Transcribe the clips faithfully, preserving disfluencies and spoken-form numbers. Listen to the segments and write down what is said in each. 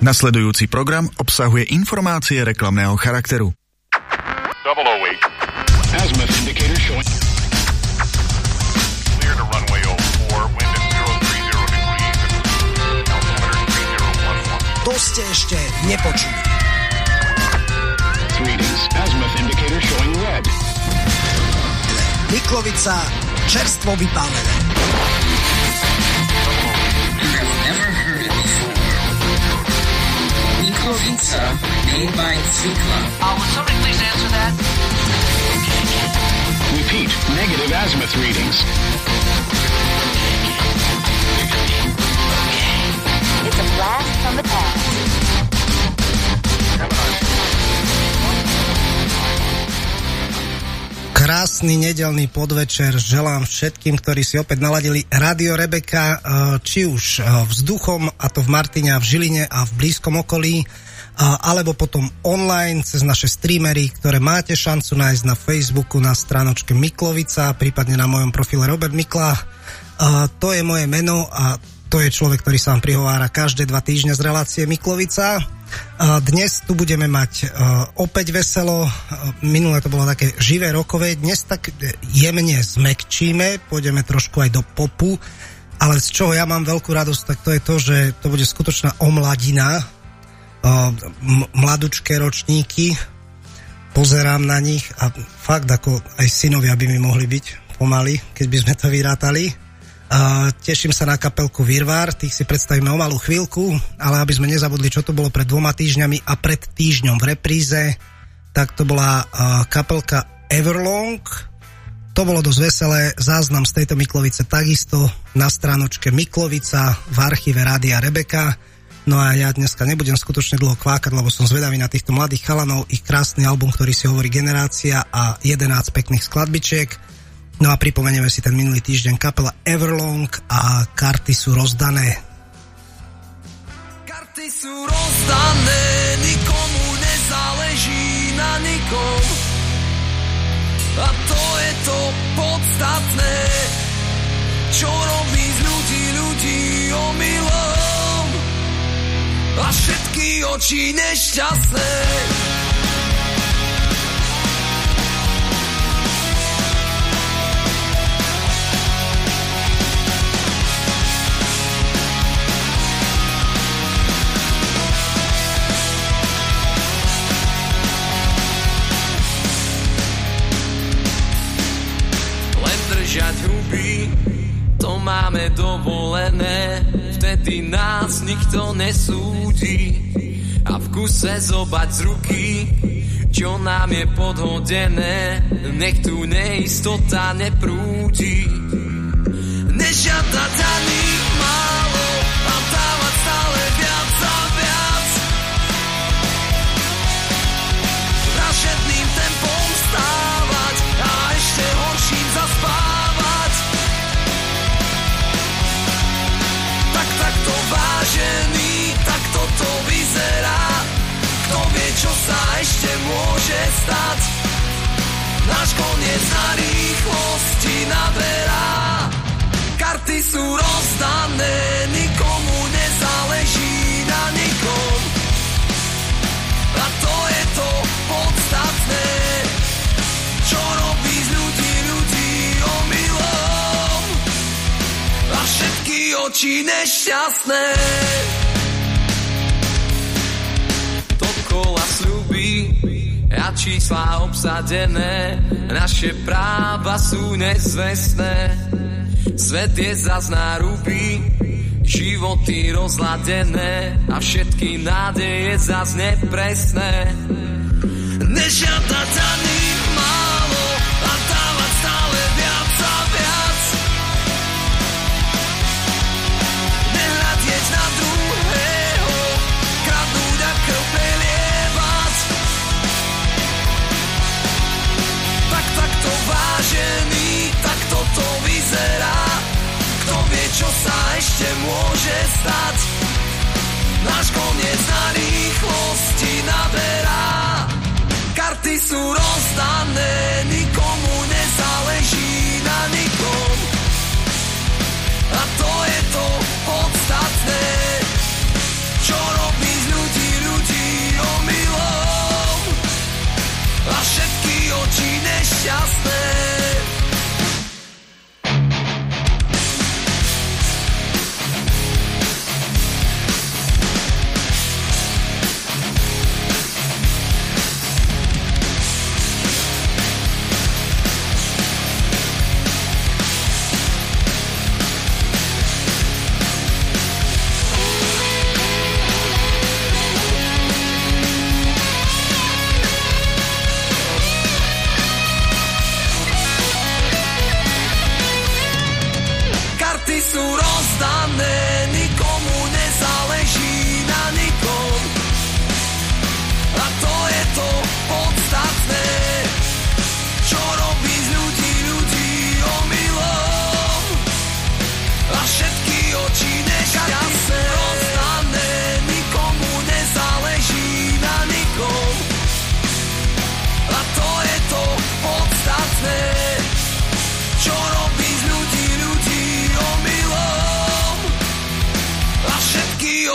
Nasledujúci program obsahuje informácie reklamného charakteru. double oh eight. Azimuth indicator showing. Clear to runway oh four, wind at zero three zero degrees, altimeter three zero one one. To ste ešte nepočuli. Greetings, azimuth indicator showing red. Miklovica, čerstvo vypálené. Never heard it before. Miklovica, made by Cvikla. Uh, would somebody please answer that? Repeat, negative azimuth readings. It's a blast from the past. Krásny nedeľný podvečer želám všetkým, ktorí si opäť naladili Rádio Rebeka, či už vzduchom, a to v Martine a v Žiline a v blízkom okolí, alebo potom online cez naše streamery, ktoré máte šancu nájsť na Facebooku na stránočke Miklovica, prípadne na mojom profile Robert Mikla. To je moje meno a to je človek, ktorý sa vám prihovára každé dva týždne z relácie Miklovica. Dnes tu budeme mať opäť veselo. Minulé to bolo také živé rokové. Dnes tak jemne zmäkčíme, pôjdeme trošku aj do popu, ale z čoho ja mám veľkú radosť, tak to je to, že to bude skutočná omladina. Mladučké ročníky, pozerám na nich a fakt ako aj synovia by mi mohli byť pomaly, keď by sme to vyrátali. Uh, teším sa na kapelku Virvar, tých si predstavíme o malú chvíľku, ale aby sme nezabudli, čo to bolo pred dvoma týždňami a pred týždňom v repríze, tak to bola uh, kapelka Everlong. To bolo dosť veselé, záznam z tejto Miklovice takisto na stránočke Miklovica v archíve Rádia Rebeka. No a ja dneska nebudem skutočne dlho kvákať, lebo som zvedavý na týchto mladých chalanov, ich krásny album, ktorý si hovorí Generácia a jedenásť pekných skladbičiek. No a pripomenieme si ten minulý týždeň, kapela Everlong a Karty sú rozdané. Karty sú rozdané, nikomu nezáleží na nikom. A to je to podstatné, čo robí z ľudí ľudí omylom. A všetky oči nešťastné. Držať huby, to máme dovolené, vtedy nás nikto nesúdi. A v kuse zobať z ruky, čo nám je podhodené, nech tu neistota neprúdi. Nežiadať ani málo a dávať stále viac a viac. Vražedným tempom stávať a ešte horším zaspávať. Vážený, tak toto vyzerá. Kto vie, čo sa ešte môže stať? Náš koniec na rýchlosti naberá. Karty sú rozdané, nikomu nezáleží na nikom. A to je to podstatné, čo robí z ľudí ľudí omylom. A všetky oči nešťastné. Dokola sľuby a čísla obsadené, naše práva sú nezvestné. Svet je zas na ruby, životy rozladené a všetky nádeje zas nepresné. Nežiadať ani málo a dávať stále viac a viac. Nehľadieť na druhého, kradnúť a krv prelievať. Tak, tak to vážený, tak toto vyzerá. Kto vie, čo sa ešte môže stať? Náš koniec na rýchlosti naberá. Karty sú rozdané, nikomu nezáleží na nikom. A to je to podstatné, čo robí z ľudí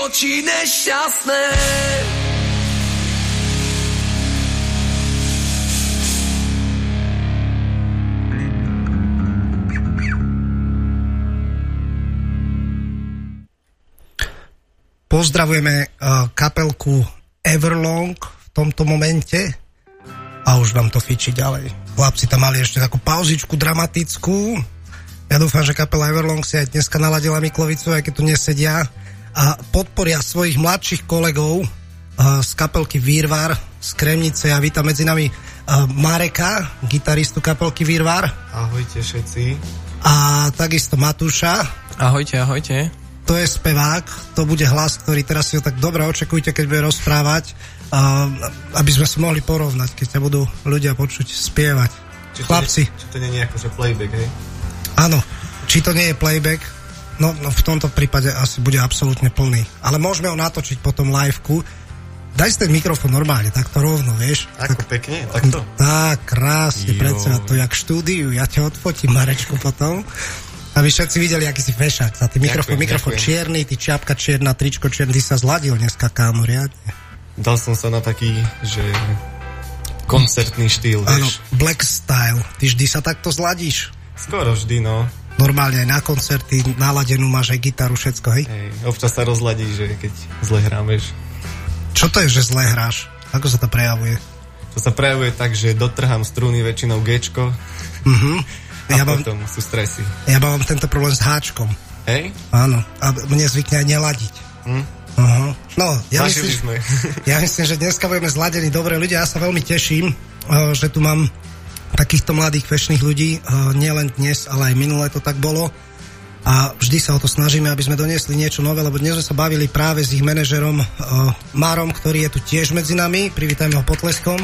oči nešťastné. Pozdravujeme uh, kapelku Everlong v tomto momente a už vám to fičí ďalej. Chlapci tam mali ešte takú pauzičku dramatickú. Ja dúfam, že kapela Everlong si aj dneska naladila Miklovicu, aj keď tu nesedia, a podporia svojich mladších kolegov uh, z kapelky Výrvar z Kremnice. A vítam medzi nami uh, Mareka, gitaristu kapelky Výrvar. Ahojte všetci. A takisto Matúša. Ahojte, ahojte. To je spevák, to bude hlas, ktorý teraz si ho tak dobre očakujte, keď bude rozprávať, uh, aby sme si mohli porovnať, keď ťa budú ľudia počuť spievať. Či Chlapci. To nie, či to nie je akože playback, hej? Áno, či to nie je playback, no, no v tomto prípade asi bude absolútne plný. Ale môžeme ho natočiť potom liveku. Daj si ten mikrofón normálne, takto rovno, vieš. Ako tak, pekne, takto? Tak, krásne, predsa to jak štúdiu, ja ťa odfotím, Marečku, potom. Aby všetci videli, aký si fešák. Za tý mikrofón, mikrofón čierny, ty čiapka čierna, tričko čierny, ty sa zladil dneska, kámo, riadne. Dal som sa na taký, že koncertný štýl, vieš. Áno, black style. Ty vždy sa takto zladíš? Skoro vždy, no. Normálne aj na koncerty, naladenú máš aj gitaru, všetko, hej? Hej, občas sa rozladí, že keď zle hrámeš. Čo to je, že zle hráš? Ako sa to prejavuje? To sa prejavuje tak, že dotrhám struny väčšinou Gčko. Mhm. A ja potom mám, sú stresy. Ja mám tento problém s háčkom. Hej? Áno. A mne zvykne aj neladiť. Hm? Uh-huh. No, ja Zažili myslím, sme. ja myslím, že dneska budeme zladení dobré ľudia. Ja sa veľmi teším, uh, že tu mám takýchto mladých, fešných ľudí. Uh, nielen dnes, ale aj minulé to tak bolo. A vždy sa o to snažíme, aby sme doniesli niečo nové, lebo dnes sme sa bavili práve s ich manažerom uh, Márom, ktorý je tu tiež medzi nami. Privítajme ho potleskom.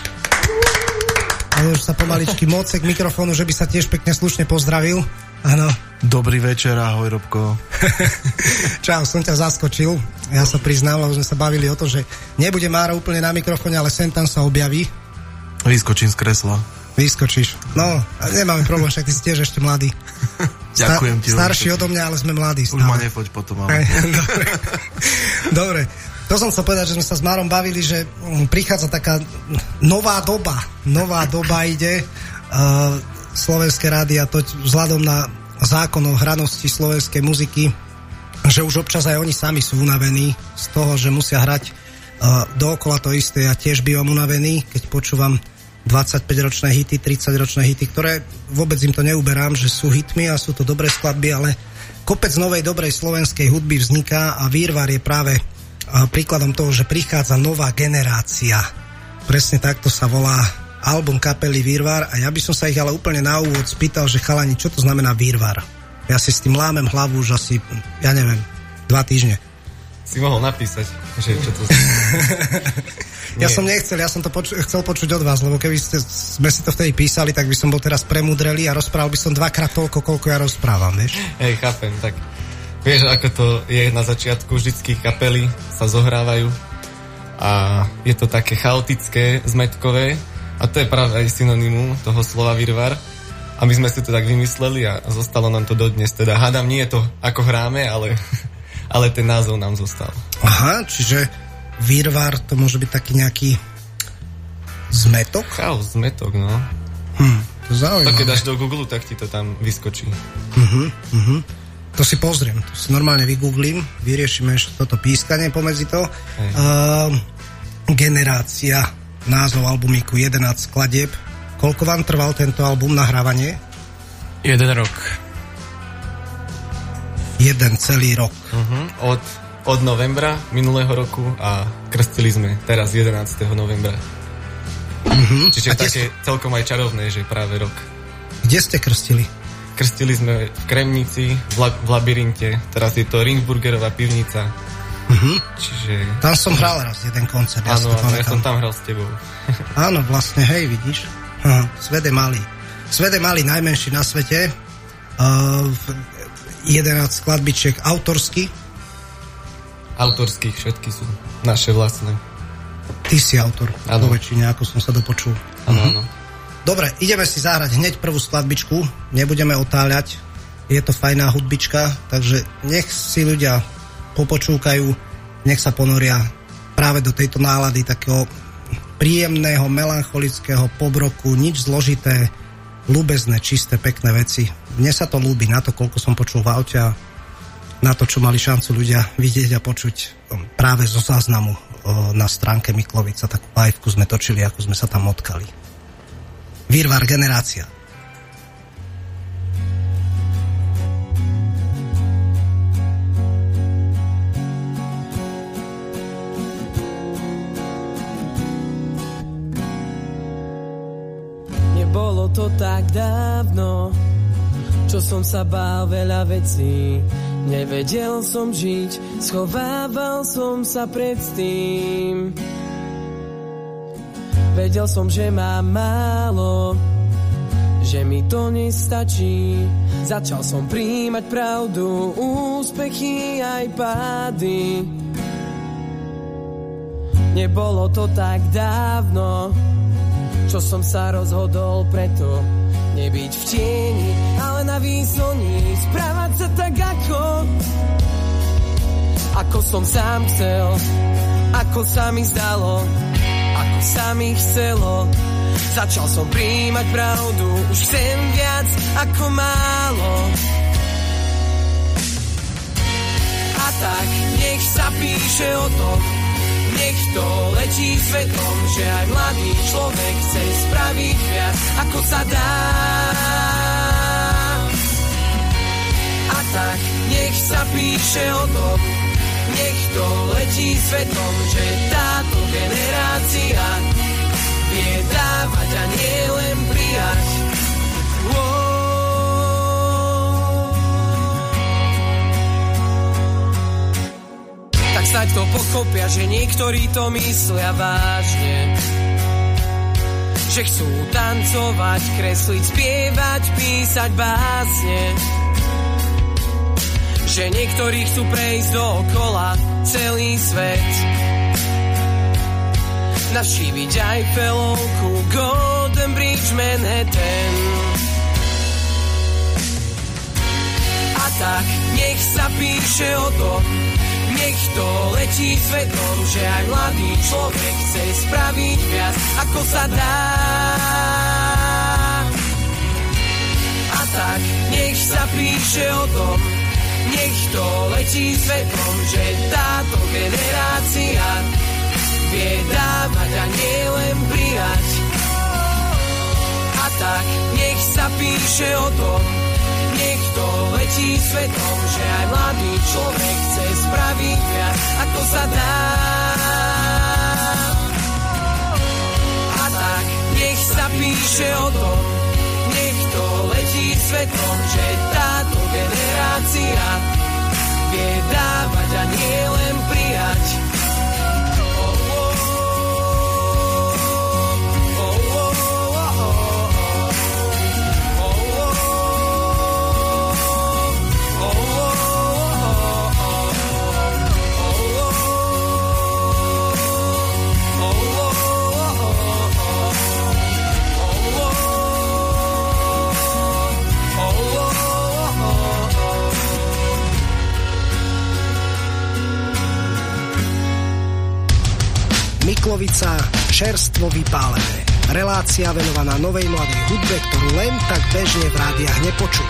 Ale už sa pomaličky moce k mikrofónu, že by sa tiež pekne slušne pozdravil. Áno. Dobrý večer, ahoj Robko. Čau, som ťa zaskočil. Ja sa priznám, lebo sme sa bavili o to, že nebude Mára úplne na mikrofóne, ale sem tam sa objaví. Vyskočím z kresla. Vyskočíš. No, nemáme problém, však ty si tiež ešte mladý. Ďakujem ti. Starší odo mňa, ale sme mladí. Už ma nefoď potom, ale... Dobre. Dobre. To som chcel povedať, že sme sa s Márom bavili, že prichádza taká nová doba. Nová doba ide. Uh, Slovenské rádia, to vzhľadom na zákon o hranosti slovenskej muziky, že už občas aj oni sami sú unavení z toho, že musia hrať uh, dookola to isté. Ja tiež bývam unavený, keď počúvam dvadsaťpäťročné hity, tridsaťročné hity, ktoré vôbec im to neuberám, že sú hitmi a sú to dobré skladby, ale kopec novej dobrej slovenskej hudby vzniká a Výrvar je práve príkladom toho, že prichádza nová generácia. Presne takto sa volá album kapely Výrvar a ja by som sa ich ale úplne na úvod spýtal, že chalani, čo to znamená Výrvar? Ja si s tým lámem hlavu už asi, ja neviem, dva týždne. Si mohol napísať, že čo to znamená. Ja som nechcel, ja som to poču- chcel počuť od vás, lebo keby ste, sme si to vtedy písali, tak by som bol teraz premudrelý a rozprával by som dvakrát toľko, koľko ja rozprávam, vieš? Hej, chápem, tak vieš, ako to je na začiatku, vždycky kapely sa zohrávajú a je to také chaotické, zmetkové a to je práve aj synonymum toho slova Výrvar a my sme si to tak vymysleli a zostalo nám to dodnes. Teda hádam, nie je to ako hráme, ale, ale ten názov nám zostal. Aha, čiže Výrvar to môže byť taký nejaký zmetok? Chaos, zmetok, no. Hm, to zaujímavé. To keď dáš do Google, tak ti to tam vyskočí. Mhm, mhm. To si pozriem, to si normálne vygooglím, vyriešime ešte toto pískanie pomedzi to. Uh, generácia, názov albumiku jedenásť skladieb. Koľko vám trval tento album, nahrávanie? Jeden rok. Jeden celý rok. Uh-huh. Od, od novembra minulého roku a krstili sme teraz jedenásteho novembra. Uh-huh. Čiže a také ste... celkom aj čarovné, že práve rok. Kde ste krstili? Krstili sme v Kremnici, v, La- v Labyrinte, teraz je to Ringsburgerová pivnica. Uh-huh. Čiže... Tam som hral raz jeden koncert. Ja áno, áno, ja som tam hral s tebou. Áno, vlastne, hej, vidíš. Aha, Svet je malý. Svet je malý, najmenší na svete. Uh, jedenásť skladbičiek autorsky. Autorských všetky sú naše vlastné. Ty si autor, áno. Po väčšine, ako som sa dopočul. Áno, uh-huh. áno. Dobre, ideme si zahrať hneď prvú skladbičku, nebudeme otáľať, je to fajná hudbička, takže nech si ľudia popočúkajú nech sa ponoria práve do tejto nálady takého príjemného, melancholického pobroku, nič zložité, ľúbezné, čisté, pekné veci. Mne sa to ľúbi na to, koľko som počul v aute a na to, čo mali šancu ľudia vidieť a počuť práve zo záznamu na stránke Miklovica. Takú liveku sme točili, ako sme sa tam motkali. Výrvar generácia. Nebolo to tak dávno, čo som sa bál veľa vecí. Nevedel som žiť, schovával som sa pred tým. Vedel som, že mám málo, že mi to nestačí. Začal som prijímať pravdu, úspechy aj pády. Nebolo to tak dávno, čo som sa rozhodol preto nebyť v tieni, ale na výslni, správať sa tak ako ako som sám chcel, ako sa mi zdalo, ako sa mi chcelo. Začal som prijímať pravdu, už chcem viac ako málo. A tak nech sa píše o tom, nech to letí svetom, že aj mladý človek chce spraviť viac, ako sa dá. A tak nech sa píše o tom, nech to letí svetom, že táto generácia vie dávať a nie len prijať. Wow. Tak snáď to pochopia, že niektorí to myslia vážne, že chcú tancovať, kresliť, spievať, písať básne, že niektorí chcú prejsť dookola celý svet, navštíviť Eiffelovku, Golden Bridge, Manhattan. A tak nech sa píše o tom, nech to letí svetom, že aj mladý človek chce spraviť viac, ako sa dá. A tak nech sa píše o tom, nech to letí svetom, že táto generácia vie dávať a nie len prijať. A tak nech sa píše o tom, nech to letí svetom, že aj mladý človek chce spraviť viac, ako sa dá. A tak nech sa píše o tom, nech to letí svetom, že táto generácia vie dávať a nie len prijať. Miklovica, čerstvo vypálené. Relácia venovaná novej mladej hudbe, ktorú len tak bežne v rádiách nepočuť.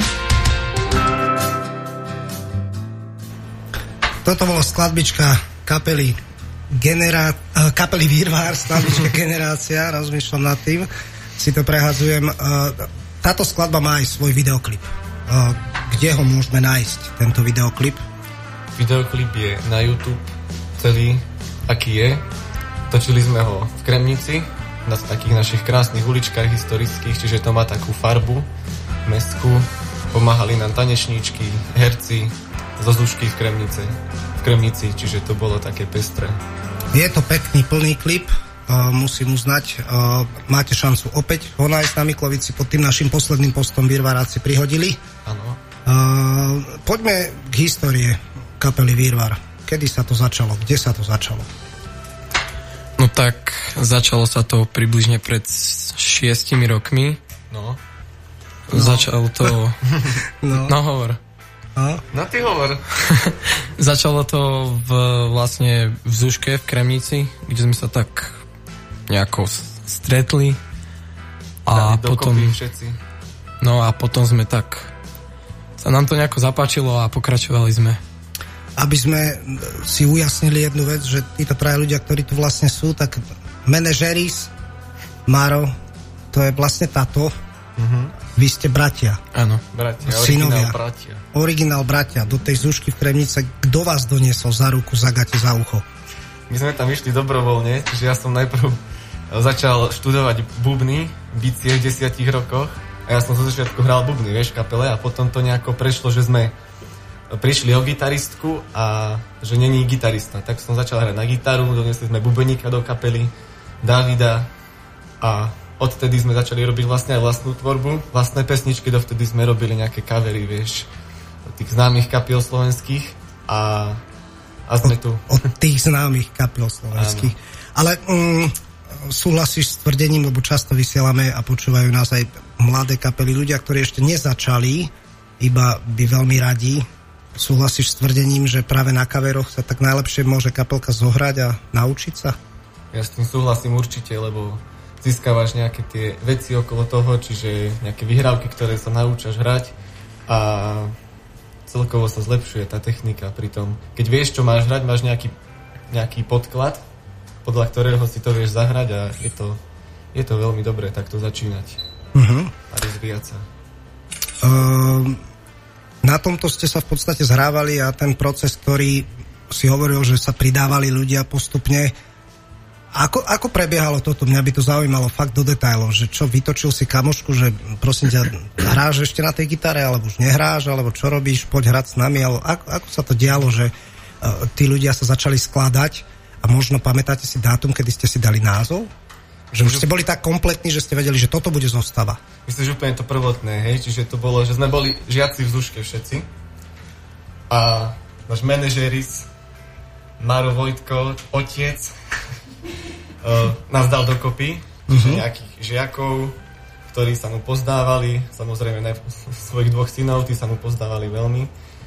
Toto bolo skladbička kapely Generá... kapely Výrvar, skladbička Generácia, rozmýšľam nad tým, si to prehadzujem. Táto skladba má aj svoj videoklip. Kde ho môžeme nájsť, tento videoklip? Videoklip je na YouTube celý, aký je. Točili sme ho v Kremnici, na takých našich krásnych uličkách historických, čiže to má takú farbu mestskú. Pomáhali nám tanečníčky, herci zo Zušky v Kremnici, v Kremnici, čiže to bolo také pestré. Je to pekný, plný klip, uh, musím uznať. Uh, máte šancu opäť ho nájsť na Miklovici, pod tým našim posledným postom Výrvaráci prihodili. Áno. Uh, poďme k histórie kapely Výrvar. Kedy sa to začalo? Kde sa to začalo? No tak, začalo sa to približne pred šiestimi rokmi. No. Začalo to... No, no hovor. No, no ty hovor. Začalo to v, vlastne v Zuške, v Kremnici, kde sme sa tak nejako stretli. A Dali potom... všetci. No a potom sme tak... Sa nám to nejako zapáčilo a pokračovali sme. Aby sme si ujasnili jednu vec, že títo traja ľudia, ktorí tu vlastne sú, tak manažeris, Maro, to je vlastne táto. Mm-hmm. Vy ste bratia. Áno. Bratia, synovia. originál bratia. Originál bratia. Do tej Zušky v Kremnice. Kto vás doniesol za ruku, za gate, za ucho? My sme tam išli dobrovoľne, čiže ja som najprv začal študovať bubny, bicie v desiatich rokoch. A ja som zo začiatku hral bubny, vieš, v kapele. A potom to nejako prešlo, že sme prišli o gitaristku a že není gitarista. Tak som začal hrať na gitaru, doniesli sme bubeníka do kapely, Davida a odtedy sme začali robiť vlastne aj vlastnú tvorbu, vlastné pesničky, dovtedy sme robili nejaké covery, vieš, od tých známych kapiel slovenských a, a sme tu. Od, od tých známych kapiel slovenských. Áno. Ale mm, súhlasíš s tvrdením, lebo často vysielame a počúvajú nás aj mladé kapely, ľudia, ktorí ešte nezačali, iba by veľmi radi. Súhlasíš s tvrdením, že práve na kaveroch sa tak najlepšie môže kapelka zohrať a naučiť sa? Ja s tým súhlasím určite, lebo získavaš nejaké tie veci okolo toho, čiže nejaké vyhrávky, ktoré sa naučaš hrať a celkovo sa zlepšuje tá technika pri tom. Keď vieš, čo máš hrať, máš nejaký, nejaký podklad, podľa ktorého si to vieš zahrať a je to, je to veľmi dobré takto začínať uh-huh. a rozvíjať sa. Um, na tomto ste sa v podstate zhrávali a ten proces, ktorý si hovoril, že sa pridávali ľudia postupne. Ako, ako prebiehalo toto? Mňa by to zaujímalo fakt do detailov, že čo, vytočil si kamošku, že prosím ťa, hráš ešte na tej gitare, alebo už nehráš, alebo čo robíš, poď hrať s nami, alebo ako, ako sa to dialo, že uh, tí ľudia sa začali skladať a možno pamätáte si dátum, kedy ste si dali názov? Že už ste boli tak kompletní, že ste vedeli, že toto bude zostava. Myslím, že úplne to prvotné, hej, čiže to bolo, že sme boli žiaci v Zuške všetci a náš manažeris Maro Vojtko, otec Uh, nás dal dokopy, čiže uh-huh. nejakých žiakov, ktorí sa mu pozdávali, samozrejme ne, svojich dvoch synov, tí sa mu pozdávali veľmi.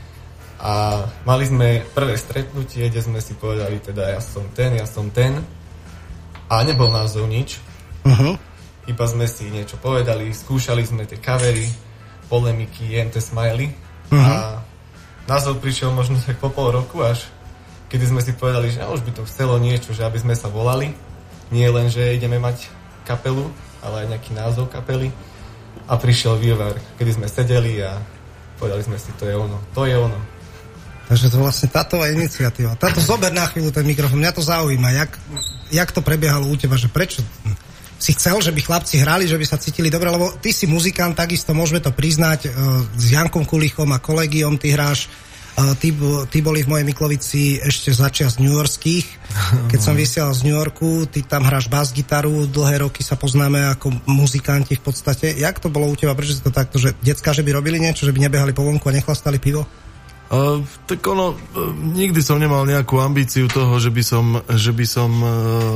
A mali sme prvé stretnutie, kde sme si povedali, teda ja som ten, ja som ten. A nebol názov nič. Uh-huh. Iba sme si niečo povedali, skúšali sme tie covery, polemiky, em té Smiley. Uh-huh. A názov prišiel možno tak po pol roku až, kedy sme si povedali, že už by to chcelo niečo, že aby sme sa volali. Nie len, že ideme mať kapelu, ale aj nejaký názov kapely. A prišiel vývar, kedy sme sedeli a povedali sme si, to je ono, to je ono. Takže to vlastne táto iniciatíva. Táto zober na chvíľu ten mikrofón, mňa to zaujíma. Jak, jak to prebiehalo u teba, že prečo si chcel, že by chlapci hrali, že by sa cítili dobre, lebo ty si muzikant, takisto môžeme to priznať, s Jankom Kulichom a kolegiom ty hráš. Ty, ty boli v mojej Miklovici ešte začias newyorských. Keď som vysielal z New Yorku, ty tam hráš bas-gitaru, dlhé roky sa poznáme ako muzikanti v podstate. Jak to bolo u teba? Prečo si to takto, že decká, že by robili niečo, že by nebehali po vonku a nechlastali pivo? Uh, tak ono, uh, nikdy som nemal nejakú ambíciu toho, že by som, že by som uh,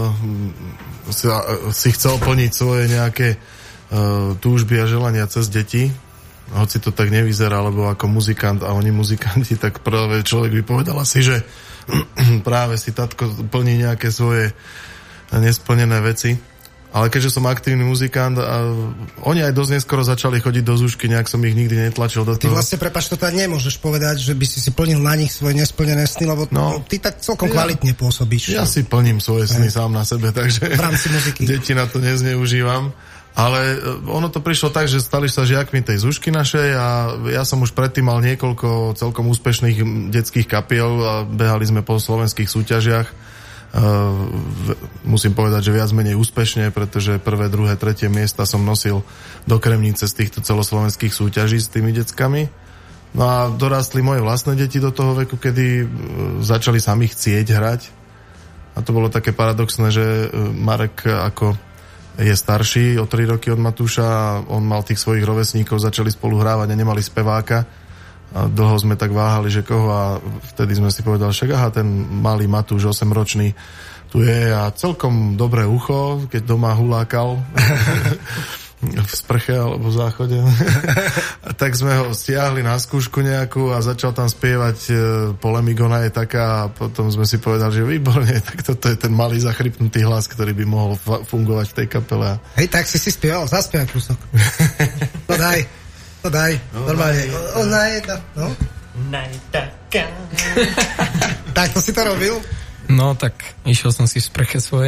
si, uh, si chcel plniť svoje nejaké uh, túžby a želania cez deti. Hoci to tak nevyzerá, lebo ako muzikant a oni muzikanti, tak práve človek by povedal asi, že práve si tatko plní nejaké svoje nesplnené veci. Ale keďže som aktívny muzikant a oni aj dosť neskoro začali chodiť do Zušky, nejak som ich nikdy netlačil do toho. Ty vlastne, prepáč, to teda nemôžeš povedať, že by si si plnil na nich svoje nesplnené sny, lebo no, ty tak celkom ja, kvalitne pôsobíš. Ja si plním svoje sny aj sám na sebe, takže v rámci muziky. Deti na to nezneužívam. Ale ono to prišlo tak, že stali sa žiakmi tej Zušky našej a ja som už predtým mal niekoľko celkom úspešných detských kapiel a behali sme po slovenských súťažiach. Uh, musím povedať, že viac menej úspešne, pretože prvé, druhé, tretie miesta som nosil do Kremnice z týchto celoslovenských súťaží s tými deckami. No a dorastli moje vlastné deti do toho veku, kedy uh, začali sami chcieť hrať. A to bolo také paradoxné, že uh, Marek ako je starší o tri roky od Matúša a on mal tých svojich rovesníkov, začali spolu hrávať a nemali speváka a dlho sme tak váhali, že koho a vtedy sme si povedali, že aha, ten malý Matúš, osemročný tu je a celkom dobré ucho, keď doma hulákal v sprche alebo v záchode. A tak sme ho stiahli na skúšku nejakú a začal tam spievať e, Polemik, ona je taká a potom sme si povedali, že výborne, tak toto je ten malý zachrypnutý hlas, ktorý by mohol fa- fungovať v tej kapele. Hej, tak si si spieval, zaspievaj kúsok. No daj, no daj, no, normálne. No, ona je tá, no. Ona je taká. Tak to si to robil? No tak išiel som si v sprche svoje.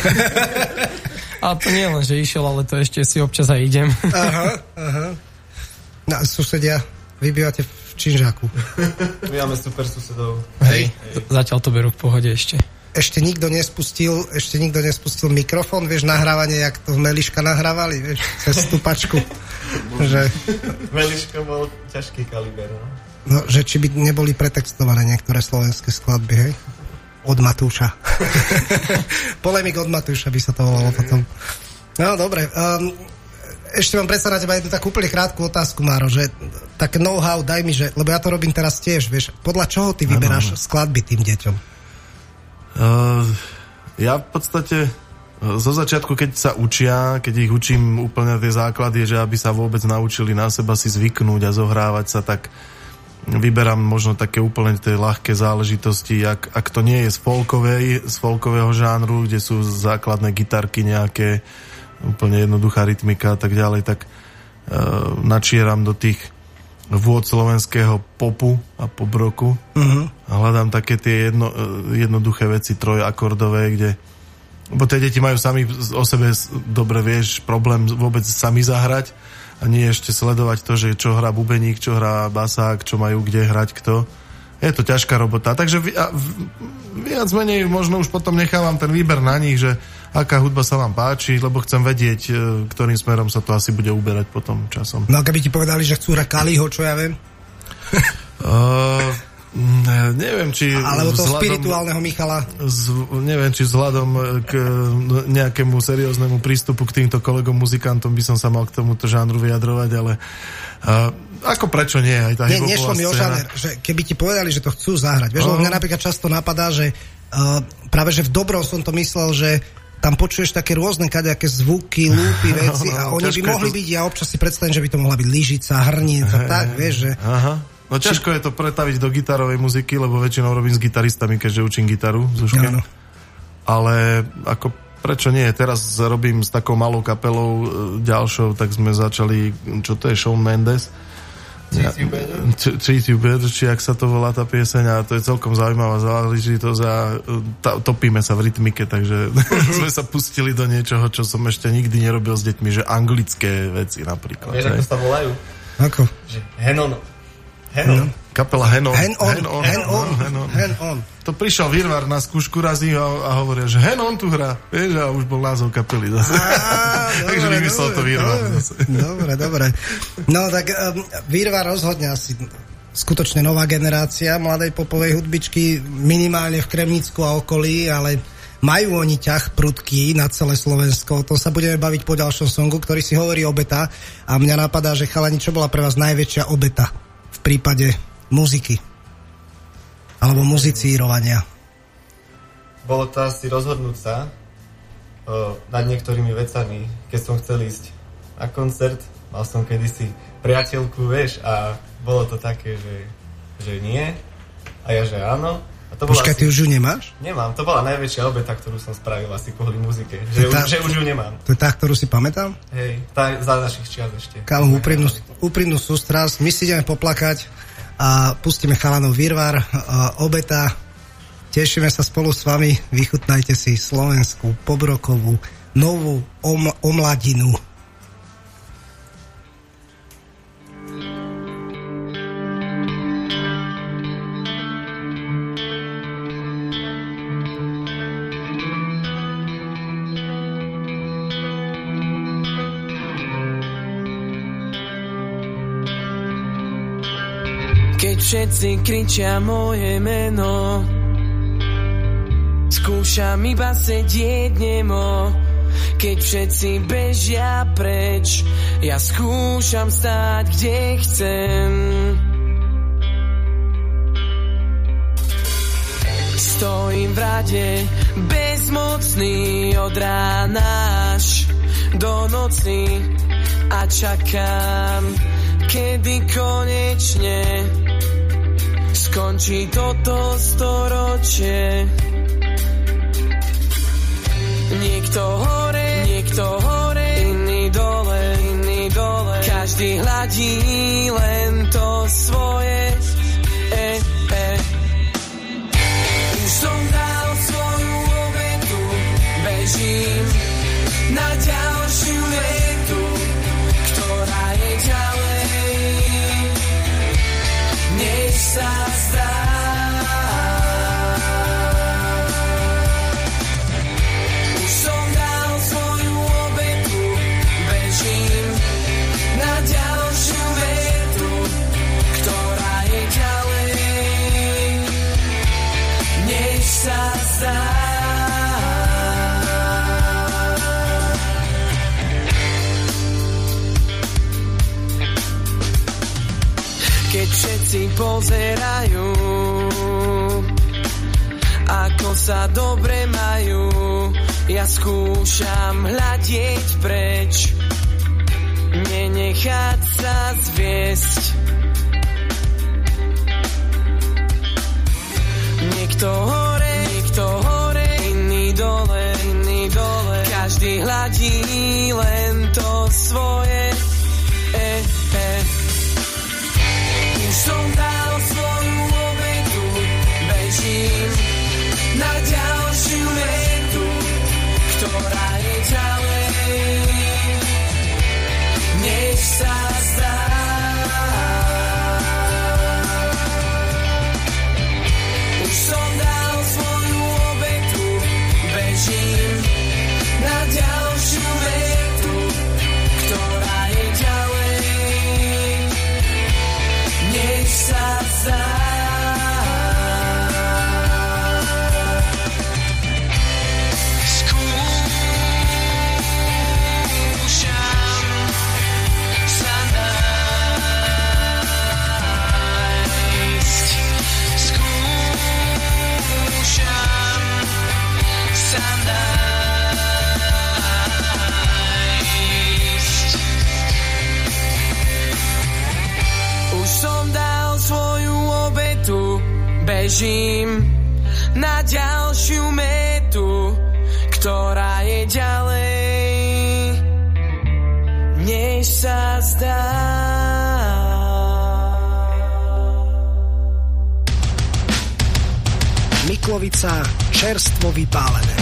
A to nie len, že išiel, ale to ešte si občas aj idem. Aha, aha. No, susedia, vy bývate v Činžáku. My máme super susedov. Hej. Hej. Zatiaľ to berú v pohode ešte. Ešte nikto nespustil, ešte nikto nespustil mikrofón, vieš, nahrávanie, jak to Meliška nahrávali, vieš, cez stupačku. Že... Meliška bol ťažký kaliber, no. No, že či by neboli pretextované niektoré slovenské skladby, hej? Od Matúša. Polemik od Matúša by sa to volalo potom. No, dobre. Um, ešte mám predsa na teba jednu takú úplne krátku otázku, Máro, že tak know-how, daj mi, že, lebo ja to robím teraz tiež, vieš, podľa čoho ty vyberáš ano. skladby tým deťom? Uh, ja v podstate zo začiatku, keď sa učia, keď ich učím úplne tie základy, že aby sa vôbec naučili na seba si zvyknúť a zohrávať sa, tak vyberám možno také úplne tie ľahké záležitosti, ak, ak to nie je z folkovej, z folkového žánru, kde sú základné gitarky nejaké, úplne jednoduchá rytmika a tak ďalej, tak uh, načieram do tých vôd slovenského popu a pobroku uh-huh. a hľadám také tie jedno, jednoduché veci trojakordové, kde lebo tie deti majú sami o sebe dobre, vieš, problém vôbec sami zahrať a nie ešte sledovať to, že čo hrá bubeník, čo hrá basák, čo majú kde hrať kto. Je to ťažká robota. Takže vi, a, viac menej možno už potom nechávam ten výber na nich, že aká hudba sa vám páči, lebo chcem vedieť, ktorým smerom sa to asi bude uberať potom časom. No a keby ti povedali, že chcú Kaliho, čo ja viem? uh, neviem, či... Alebo toho spirituálneho Michala. Z, neviem, či vzhľadom k nejakému serióznemu prístupu k týmto kolegom muzikantom by som sa mal k tomuto žánru vyjadrovať, ale uh, ako prečo nie? Aj tá nie, nešlo mi o žáner, že keby ti povedali, že to chcú zahrať. Vieš, uh-huh. mňa napríklad často napadá, že uh, práve, že v dobrom som to myslel, že tam počuješ také rôzne kadejaké zvuky, lúpy, veci a no, oni by mohli to... byť, ja občas si predstavím, že by to mohla byť lyžica, hrnica, hey, tak, vieš, že... Aha. No ťažko je to pretaviť do gitarovej muziky, lebo väčšinou robím s gitaristami, keďže učím gitaru v Zuške. No, no. Ale ako prečo nie? Teraz robím s takou malou kapelou ďalšou, tak sme začali, čo to je, Shawn Mendes? Treat You Better? Treat You Better, či jak sa to volá tá pieseň, a to je celkom zaujímavá záležitosť a topíme sa v rytmike, takže sme sa pustili do niečoho, čo som ešte nikdy nerobil s deťmi, že anglické veci napríklad. Vieš, ako sa volajú? Ako? Že Henon. Henon. Kapela Henon. Hen on, hen on, hen on, hen on. Hen on. To prišiel Virvar na skúšku razí a, a hovoria, že Henon tu hrá. Vieš, a už bol názov kapely zase. Takže vymyslel to Virvar zase. Dobre, dobre. No tak um, Virvar rozhodne asi skutočne nová generácia mladej popovej hudbičky, minimálne v Kremnicku a okolí, ale majú oni ťah prudký na celé Slovensko. O tom sa budeme baviť po ďalšom songu, ktorý si hovorí obeta. A mňa napadá, že chalani, čo bola pre vás najväčšia obeta v prípade muziky alebo muzicírovania? Bolo to asi rozhodnúť sa o, nad niektorými vecami. Keď som chcel ísť na koncert, mal som kedysi priateľku, vieš, a bolo to také, že, že nie a ja, že áno. Počkaj, asi... ty už ju nemáš? Nemám, to bola najväčšia obeta, ktorú som spravil asi kvôli muzike. Že, tá, že už ju nemám. To je tá, ktorú si pamätám? Hej, tá za našich čias ešte. Kámo, úprimnú, úprimnú sústrasť. My si ideme poplakať a pustíme chalanov Virvar, obeta. Tešíme sa spolu s vami. Vychutnajte si slovenskú, pobrokovú, novú om, omladinu. Keď všetci kričia moje meno, skúšam iba sedieť nemo. Keď všetci bežia preč, ja skúšam stáť, kde chcem. Stojím v rade, bezmocný od rána až do noci. a čakám, kedy konečne skončí toto storočie. Niekto hore, niekto hore, iný dole, iný dole. Každý hladí len to svoje. E, e. Už som dal svoju obetu, bežím na ďalšiu vetu, ktorá je ďalej, než sa zdá. Už som dal svoju obetu, bežím na ďalšiu vetu, ktorá je ďalej, než sa zdá. Keď všetci pozerajú, ako sa dobre majú, ja skúšam hľadieť preč, nenechať sa zviesť. Niekto hore, niekto hore, iný dole, iný dole. Každý hladí len to svoje. E, e. Už som dal svoju obetu, bežím na ďalšiu vetu, ktorá je ďalej, než sa zdá. Už som dal svoju obetu, bežím na ďalšiu vetu, ktorá je ďalej, než sa zdá. Bežím na ďalšiu metu, ktorá je ďalej, než sa zdá. Miklovica, čerstvo vypálené.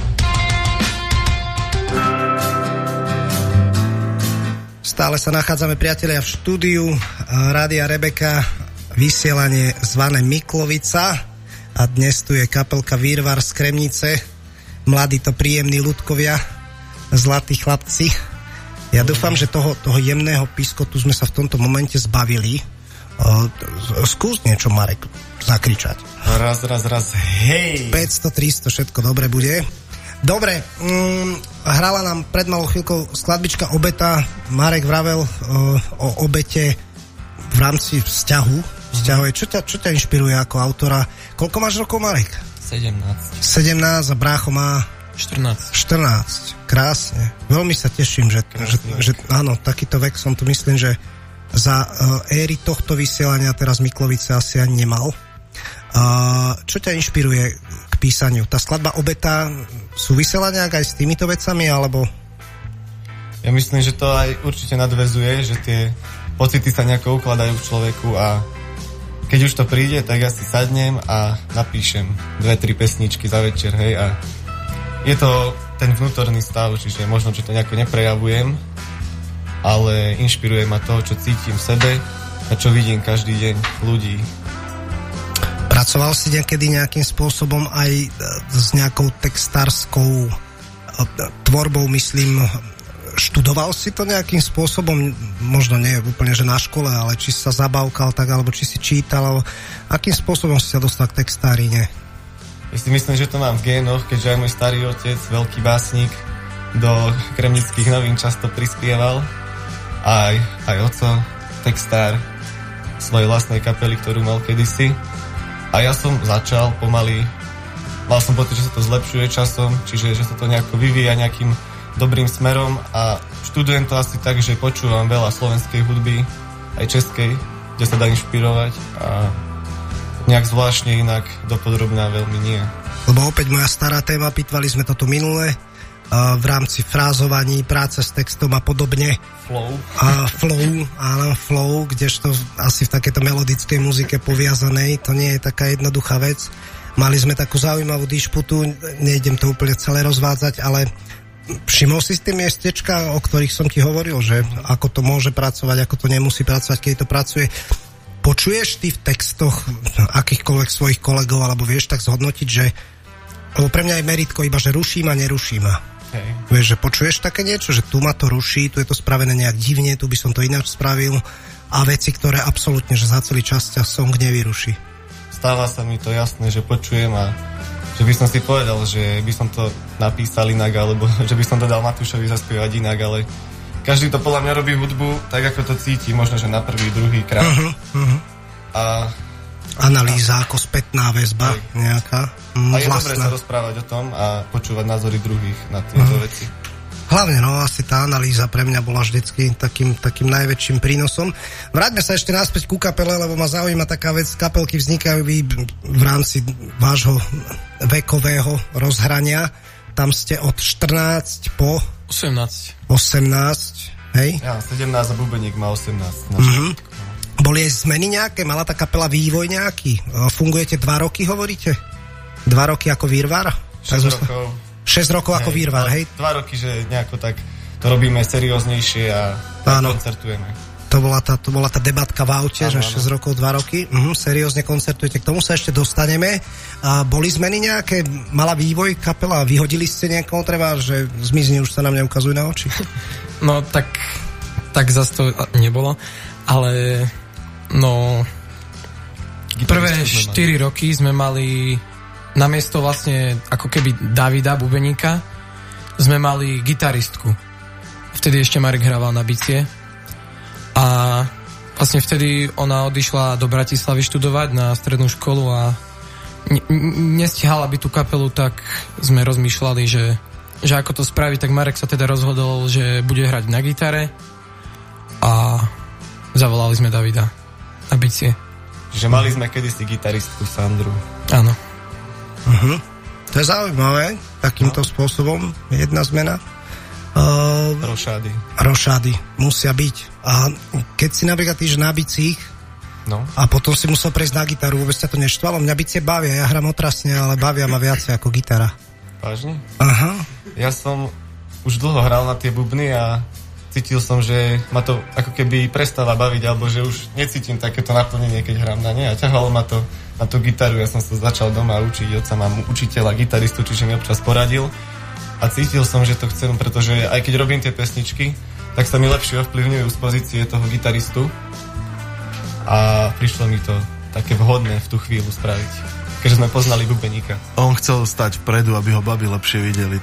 Stále sa nachádzame, priatelia, v štúdiu Rádia Rebeka, vysielanie zvané Miklovica, a dnes tu je kapelka Výrvar z Kremnice, mladí to príjemní ľudkovia, zlatí chlapci. Ja dúfam, že toho, toho jemného pískotu sme sa v tomto momente zbavili. Uh, skús niečo, Marek, zakričať. Raz, raz, raz, hej! päťsto, tristo, všetko dobre bude. Dobre, um, hrala nám pred malou chvíľkou skladbička Obeta. Marek vravel uh, o obete v rámci vzťahu. Vzťahuje. Čo ťa, čo ťa inšpiruje ako autora? Koľko máš rokov, Marek? sedemnásť. sedemnásť a brácho má? štrnásť. štrnásť. Krásne. Veľmi sa teším, že, že, že áno, takýto vek som tu myslím, že za uh, éry tohto vysielania teraz Miklovice asi ani nemal. Uh, čo ťa inšpiruje k písaniu? Tá skladba Obeta súvisela nejak aj s týmito vecami, alebo? Ja myslím, že to aj určite nadväzuje, že tie pocity sa nejako ukladajú v človeku a keď už to príde, tak ja si sadnem a napíšem dve, tri pesničky za večer, hej, a je to ten vnútorný stav, čiže možno, že to nejako neprejavujem, ale inšpiruje ma to, čo cítim v sebe a čo vidím každý deň ľudí. Pracoval si niekedy nejakým spôsobom aj s nejakou textárskou tvorbou, myslím, študoval si to nejakým spôsobom, možno nie úplne, že na škole, ale či sa zabávkal tak, alebo či si čítal, alebo akým spôsobom si sa dostal k textárine? Ja si myslím, že to mám v génoch, keďže aj môj starý otec, veľký básnik, do Kremnických novín často prispieval. Aj, aj oco, textár svojej vlastnej kapely, ktorú mal kedysi. A ja som začal pomaly, mal som pocit, že sa to zlepšuje časom, čiže že sa to nejako vyvíja nejakým dobrým smerom a študujem to asi tak, že počúvam veľa slovenskej hudby, aj českej, kde sa dá inšpirovať a nejak zvláštne inak dopodrobná veľmi nie. Lebo opäť moja stará téma, pýtvali sme to tu minule, uh, v rámci frázovaní, práce s textom a podobne. Flow. A flow, áno, flow, kdežto asi v takéto melodickej muzike poviazanej, to nie je taká jednoduchá vec. Mali sme takú zaujímavú dišputu, nejdem to úplne celé rozvádzať, ale všimol si tie miestečka, o ktorých som ti hovoril, že ako to môže pracovať, ako to nemusí pracovať, keď to pracuje. Počuješ ty v textoch akýchkoľvek svojich kolegov, alebo vieš tak zhodnotiť, že lebo pre mňa je meritko iba, že ruší ma, neruší ma. Hej. Vieš, že počuješ také niečo, že tu ma to ruší, tu je to spravené nejak divne, tu by som to ináč spravil a veci, ktoré absolútne, že za celý čas ťa song nevyruší. Stáva sa mi to jasné, že počujem a že by som si povedal, že by som to napísal inak, alebo že by som to dal Matúšovi zaspievať inak, ale každý to podľa mňa robí hudbu tak, ako to cíti, možno, že na prvý, druhý krát. Uh-huh, uh-huh. A analýza, ako spätná väzba aj nejaká. Mm, a je vlastná. dobré sa rozprávať o tom a počúvať názory druhých na tieto uh-huh. veci. Hlavne, no, asi tá analýza pre mňa bola vždycky takým, takým najväčším prínosom. Vráťme sa ešte naspäť ku kapele, lebo ma zaujíma taká vec, kapelky vznikajú v rámci vášho vekového rozhrania. Tam ste od štrnásť po osemnásť. osemnásť, hej? Ja, sedemnásť a bubeník má osemnásť. Uh-huh. Boli aj zmeny nejaké? Mala tá kapela vývoj nejaký? Fungujete dva roky, hovoríte? Dva roky ako Výrvar? šesť rokov. šesť rokov hej, ako Výrvar, hej? Dva roky, že nejako tak to robíme serióznejšie a koncertujeme. To bola tá, to bola tá debatka v aute, áno, že šesť rokov, dva roky. Mhm, seriózne koncertujete. K tomu sa ešte dostaneme. A boli zmeny nejaké? Mala vývoj kapela? Vyhodili ste niekoho? Treba, že zmizni, už sa na mňa ukazujú na oči. No tak, tak zase to nebolo. Ale no prvé štyri roky sme mali namiesto vlastne ako keby Davida Bubeníka sme mali gitaristku. Vtedy ešte Marek hrával na bicie a vlastne vtedy ona odišla do Bratislavy študovať na strednú školu a ne- nestihala by tú kapelu, tak sme rozmýšľali, že, že ako to spraviť, tak Marek sa teda rozhodol, že bude hrať na gitare a zavolali sme Davida na bicie. Čiže mali sme kedysi gitaristku Sandru. Áno. Uh-huh. To je zaujímavé, takýmto no. spôsobom jedna zmena. Uh, rošády. Rošády musia byť. A keď si napríklad týž na bicích no. a potom si musel prejsť na gitaru, vôbec sa to neštvalo. Mňa bicie bavia, ja hrám otrasne, ale bavia ma viacej ako gitara. Vážne? Aha. Ja som už dlho hral na tie bubny a cítil som, že ma to ako keby prestáva baviť, alebo že už necítim takéto naplnenie, keď hrám na ne a ťahalo ma to na tú gitaru. Ja som sa začal doma učiť, otca mám učiteľa, gitaristu, čiže mi občas poradil a cítil som, že to chcem, pretože aj keď robím tie pesničky, tak sa mi lepšie ovplyvňujú z pozície toho gitaristu a prišlo mi to také vhodné v tú chvíľu spraviť, keďže sme poznali bubeníka. On chcel stať vpredu, aby ho babi lepšie videli.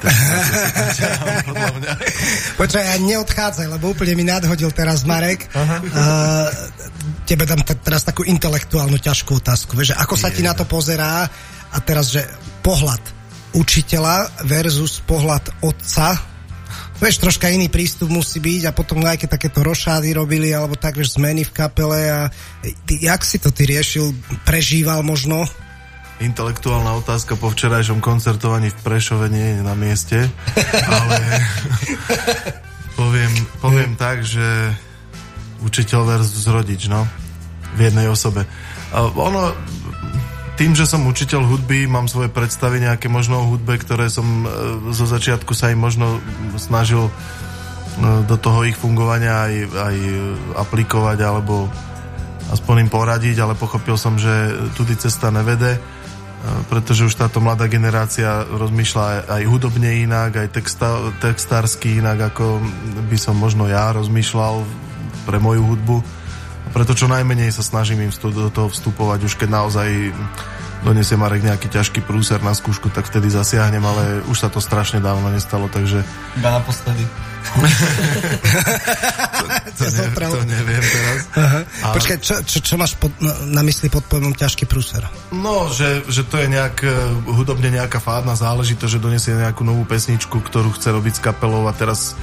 Počkaj, ja neodchádzaj, lebo úplne mi nadhodil teraz Marek. Uh, tebe dám t- teraz takú intelektuálnu ťažkú otázku. Vieš, ako sa ti na to pozerá a teraz, že pohľad učiteľa versus pohľad otca, vieš, troška iný prístup musí byť a potom aj keď takéto rošády robili alebo tak, vieš, zmeny v kapele a ty, jak si to ty riešil, prežíval možno? Intelektuálna otázka po včerajšom koncertovaní v Prešove nie je na mieste, ale poviem, poviem tak, že učiteľ versus rodič, no, v jednej osobe. A ono, tým, že som učiteľ hudby, mám svoje predstavy nejaké možno o hudbe, ktoré som zo začiatku sa im možno snažil do toho ich fungovania aj, aj aplikovať, alebo aspoň im poradiť, ale pochopil som, že tudy cesta nevede, pretože už táto mladá generácia rozmýšľa aj hudobne inak, aj texta, textársky inak, ako by som možno ja rozmýšľal pre moju hudbu. Preto čo najmenej sa snažím im do toho vstupovať, už keď naozaj donesie Marek nejaký ťažký prúser na skúšku, tak vtedy zasiahnem, ale už sa to strašne dávno nestalo, takže... Iba naposledy. to, to, ne, to neviem teraz. A... Počkaj, čo, čo, čo máš pod, na mysli pod pojmom ťažký prúser? No, že, že to je nejak hudobne nejaká fádna záležitosť, že donesie nejakú novú pesničku, ktorú chce robiť s kapelou a teraz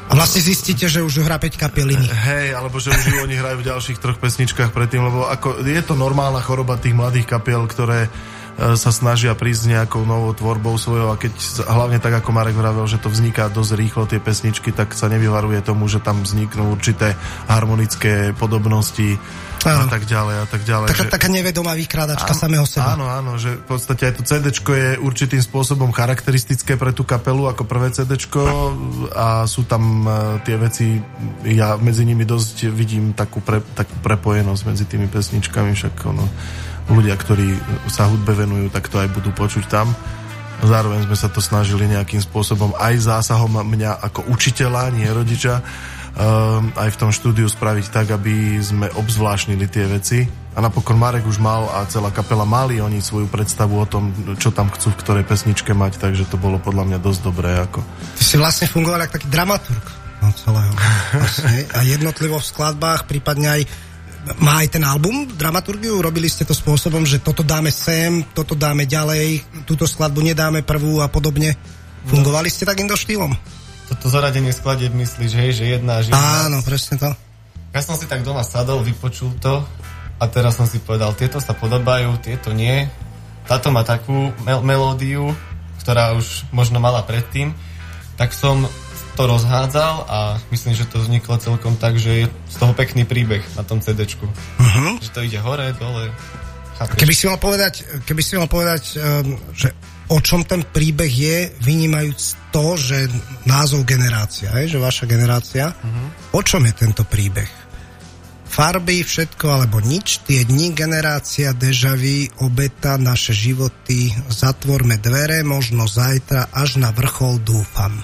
A vlastne zistíte, že už hrá päť kapiel iných. Hej, alebo že už oni hrajú v ďalších troch pesničkách predtým, lebo ako, je to normálna choroba tých mladých kapiel, ktoré sa snažia prísť s nejakou novou tvorbou svojou a keď, hlavne tak ako Marek vravel, že to vzniká dosť rýchlo tie pesničky, tak sa nevyvaruje tomu, že tam vzniknú určité harmonické podobnosti a tak ďalej a tak ďalej. Taká, že... taká nevedomá vykrádačka áno, samého seba. Áno, áno, že v podstate aj to cédečko je určitým spôsobom charakteristické pre tú kapelu ako prvé cédečko a sú tam tie veci, ja medzi nimi dosť vidím takú, pre, takú prepojenosť medzi tými pesničkami, však ono ľudia, ktorí sa hudbe venujú, tak to aj budú počuť tam. Zároveň sme sa to snažili nejakým spôsobom aj zásahom mňa ako učiteľa, nie rodiča, um, aj v tom štúdiu spraviť tak, aby sme obzvláštnili tie veci. A napokon Marek už mal a celá kapela mali oni svoju predstavu o tom, čo tam chcú v ktorej pesničke mať, takže to bolo podľa mňa dosť dobré. Ako... Ty si vlastne fungoval ako taký dramaturg no, celého. Vlastne. A jednotlivo v skladbách, prípadne aj má aj ten album, dramaturgiu? Robili ste to spôsobom, že toto dáme sem, toto dáme ďalej, túto skladbu nedáme prvú a podobne? Fungovali ste takýmto štýlom? Toto zaradenie skladieb myslíš, hej, že jedna až jedna? Áno, presne to. Ja som si tak doma sadol, vypočul to a teraz som si povedal, tieto sa podobajú, tieto nie. Táto má takú mel- melódiu, ktorá už možno mala predtým, tak som to rozhádzal a myslím, že to vzniklo celkom tak, že je z toho pekný príbeh na tom cédečku. Uh-huh. Že to ide hore, dole. Chápeš? Keby si mal povedať, keby si mal povedať um, že o čom ten príbeh je, vynímajúc to, že názov generácia, hej, že vaša generácia, uh-huh. o čom je tento príbeh? Farby, všetko alebo nič, tie dni, generácia, déjà vu, obeta, naše životy, zatvorme dvere, možno zajtra, až na vrchol dúfam.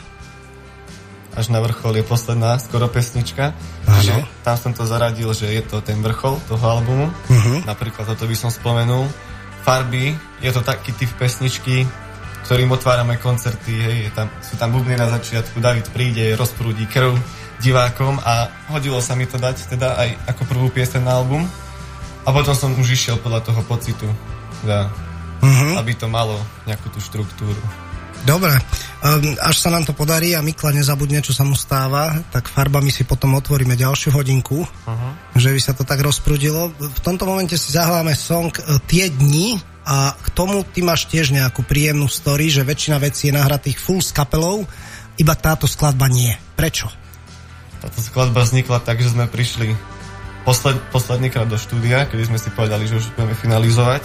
Až na vrchol je posledná skoro pesnička. Čiže tam som to zaradil, že je to ten vrchol toho albumu. Uh-huh. Napríklad toto by som spomenul. Farby, je to taký typ pesničky, ktorým otvárame koncerty. Hej, je tam, sú tam bubny na začiatku, David príde, rozprúdi krv divákom a hodilo sa mi to dať teda aj ako prvú pieseň na album. A potom som už išiel podľa toho pocitu, teda, uh-huh. aby to malo nejakú tú štruktúru. Dobre, až sa nám to podarí a Mikla nezabudne, čo sa mu stáva, tak farbami si potom otvoríme ďalšiu hodinku, uh-huh. že by sa to tak rozprudilo. V tomto momente si zahráme song Tie dni a k tomu ty máš tiež nejakú príjemnú story, že väčšina vecí je nahratých full s kapelou, iba táto skladba nie. Prečo? Táto skladba vznikla tak, že sme prišli posled, poslednýkrát do štúdia, kedy sme si povedali, že už budeme finalizovať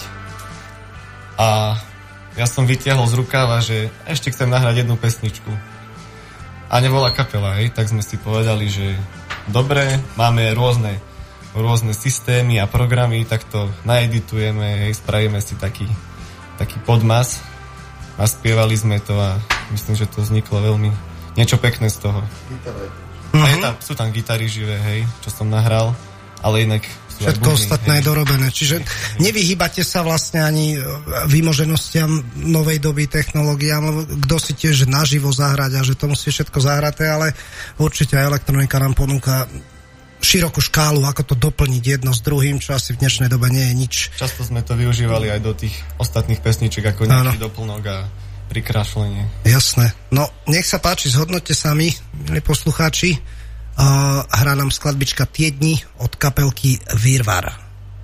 a ja som vytiahol z rukáva, že ešte chcem nahrať jednu pesničku. A nebola kapela, hej, tak sme si povedali, že dobre, máme rôzne, rôzne systémy a programy, tak to naeditujeme, hej, spravíme si taký, taký podmas. Naspievali sme to a myslím, že to vzniklo veľmi niečo pekné z toho. Uh-huh. A je tam, sú tam gitary živé, hej, čo som nahral, ale inak všetko ostatné je dorobené. Čiže nevyhýbate sa vlastne ani vymoženostiam novej doby, technológiám, kto si tiež naživo zahrať a že to musí všetko zahraté, ale určite aj elektronika nám ponúka širokú škálu, ako to doplniť jedno s druhým, čo asi v dnešnej dobe nie je nič. Často sme to využívali aj do tých ostatných pesniček, ako nejaký doplnok a prikrášlenie. Jasné. No, nech sa páči, zhodnoťte sami, milí poslucháči. Uh, hrá nám skladbička Tie dni od kapelky Virvar.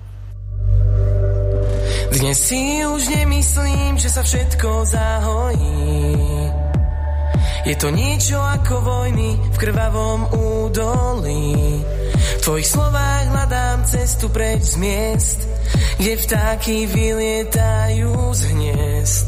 Dnes si už nemyslím, že sa všetko zahojí. Je to niečo ako vojny v krvavom údolí. V tvojich slovách hľadám cestu preč z miest, kde vtáky vylietajú z hniezd.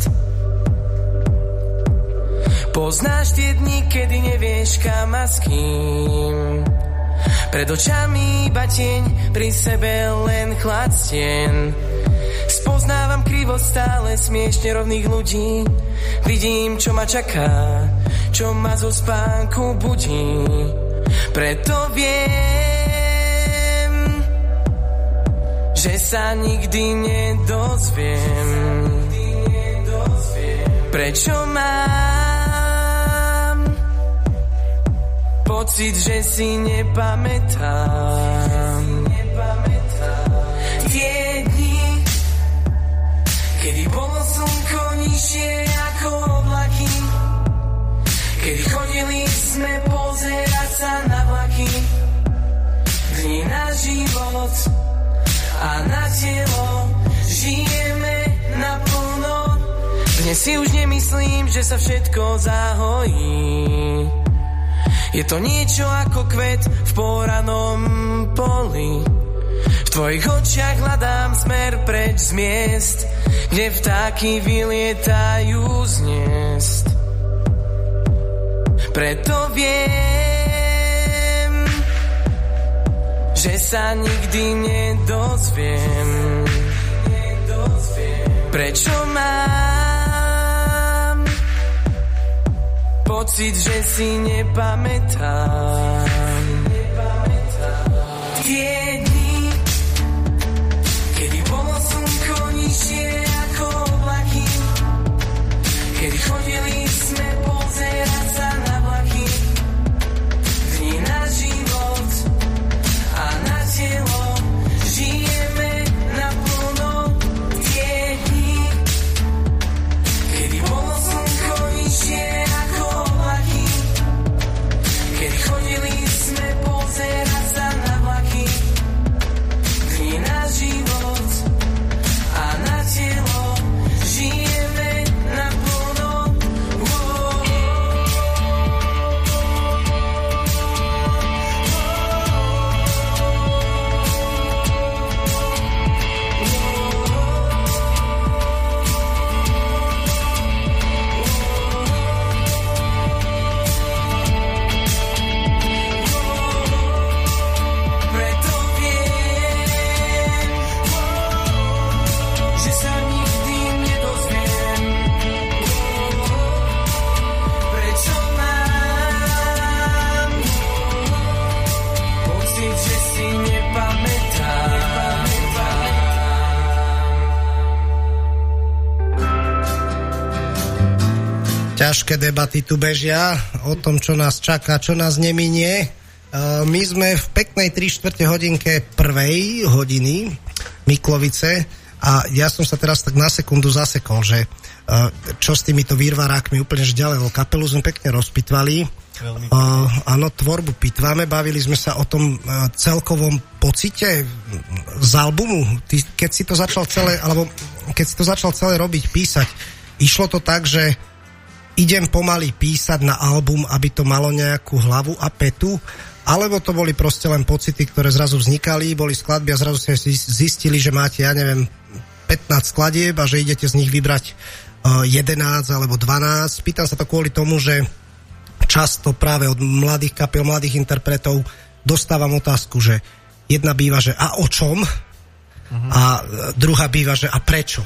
Poznáš tie dni, kedy nevieš kam a s kým. Pred očami iba tieň, pri sebe len chlad stien. Spoznávam krivo stále smiešne rovných ľudí. Vidím, čo ma čaká, čo ma zo spánku budí. Preto viem, že sa nikdy nedozviem, prečo mám pocit, že si nepamätám. Tie dni, kedy bolo slnko nižšie ako oblaky, kedy chodili sme pozerať Dnes si už nemyslím, že sa všetko zahojí. Je to niečo ako kvet v poranom poli. V tvojich očiach hľadám smer preč z miest, kde vtáky vylietajú z hniezd. Preto viem, že sa nikdy nedozviem, prečo mám pocit, že si nepamätám. Tie dni, kedy bolo slnko nižšie ako oblaky, kedy chodili sme pozerať sa na vlaky, dni na život a na telo, žijeme naplno. Tie dni, kedy bolo slnko nižšie ako oblaky, kedy chodili sme pozerať sa na vlaky, dni na život a na telo, žijeme naplno. Preto viem, že sa nikdy nedozviem, prečo mám pocit, že si nepamätám. Ťažké debaty tu bežia o tom, čo nás čaká, čo nás neminie. My sme v peknej tri štvrte hodinke prvej hodiny Miklovice a ja som sa teraz tak na sekundu zasekol, že čo s týmito výrvarákmi úplne ďalej, lebo kapelu sme pekne rozpitvali. Uh, áno, tvorbu pitváme, bavili sme sa o tom uh, celkovom pocite z albumu. Ty, keď si to začal celé, alebo keď si to začal celé robiť, písať, išlo to tak, že idem pomaly písať na album, aby to malo nejakú hlavu a petu, alebo to boli proste len pocity, ktoré zrazu vznikali, boli skladby a zrazu ste zistili, že máte, ja neviem, pätnásť skladieb a že idete z nich vybrať uh, jedenásť alebo dvanásť. Pýtam sa to kvôli tomu, že často práve od mladých kapiel, mladých interpretov dostávam otázku, že jedna býva, že a o čom? Uh-huh. A druhá býva, že a prečo?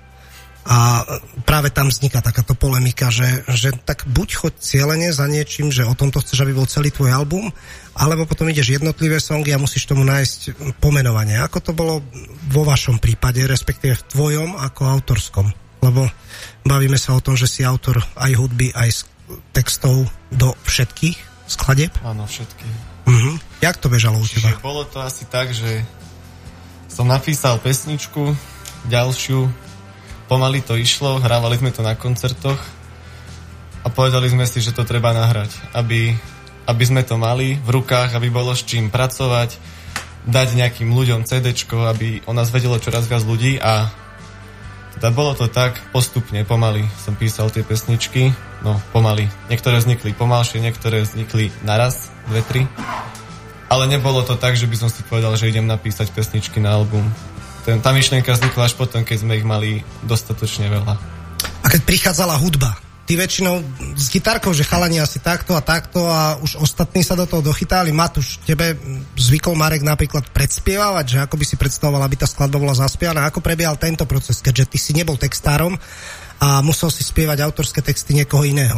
A práve tam vzniká takáto polemika, že, že tak buď choď cieľene za niečím, že o tomto chceš, aby bol celý tvoj album, alebo potom ideš jednotlivé songy a musíš tomu nájsť pomenovanie. Ako to bolo vo vašom prípade, respektíve v tvojom ako autorskom? Lebo bavíme sa o tom, že si autor aj hudby, aj textov do všetkých skladieb? Áno, všetkých. Uh-huh. Jak to bežalo u teba? Čiže bolo to asi tak, že som napísal pesničku, ďalšiu, pomaly to išlo, hrávali sme to na koncertoch a povedali sme si, že to treba nahrať, aby, aby sme to mali v rukách, aby bolo s čím pracovať, dať nejakým ľuďom cédéčko, aby o nás vedelo čoraz viac ľudí a teda bolo to tak postupne, pomaly som písal tie pesničky, no pomaly. Niektoré vznikli pomalšie, niektoré vznikli naraz, dve, tri. Ale nebolo to tak, že by som si povedal, že idem napísať pesničky na album. Ten, tá myšlienka vznikla až potom, keď sme ich mali dostatočne veľa. A keď prichádzala hudba, ty väčšinou s gitárkou, že chalani asi takto a takto a už ostatní sa do toho dochytali. Matúš, tebe zvykol Marek napríklad predspievávať, že ako by si predstavoval, aby tá skladba bola zaspievaná, ako prebiehal tento proces, keďže ty si nebol textárom a musel si spievať autorské texty niekoho iného?